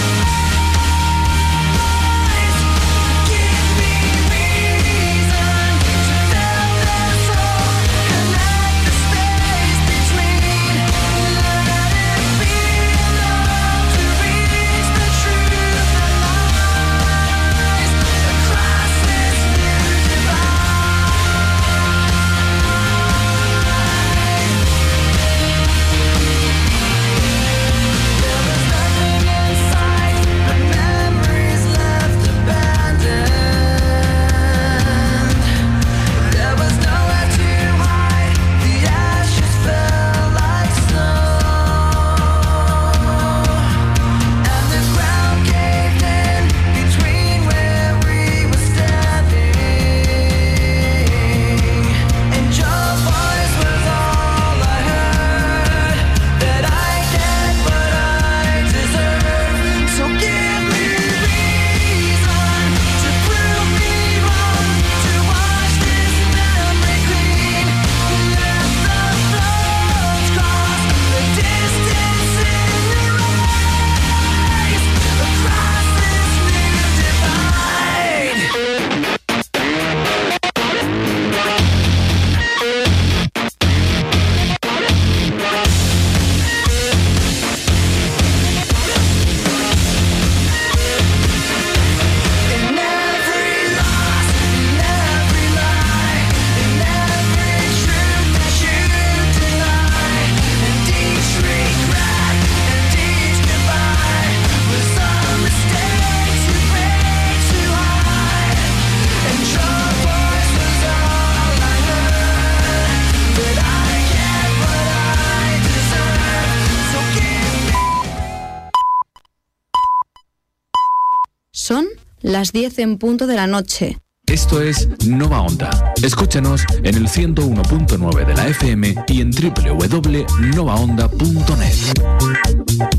eyes. Give me reason to fill this hole and let the space between. Let it be enough to reach the truth that lies across this new divide. There was nothing inside, but memories left abandoned. There was nowhere to hide, the ashes fell like snow, and the ground caved in between where we were standing. And your voice was all I heard. That I get what I deserve. So give me reason to prove me wrong, to wash this memory clean. Let the thoughts cross the distance in your eyes across this new divide. In every loss, in every lie, in every truth that you deny, and each regret and each goodbye was a mistake to break too high. And your voice was all I heard. But I get what I deserve. So give me. Son las diez en punto de la noche. Esto es Nova Onda. Escúchanos en el ciento uno punto nueve de la F M y en doble u doble u doble u punto nova onda punto net.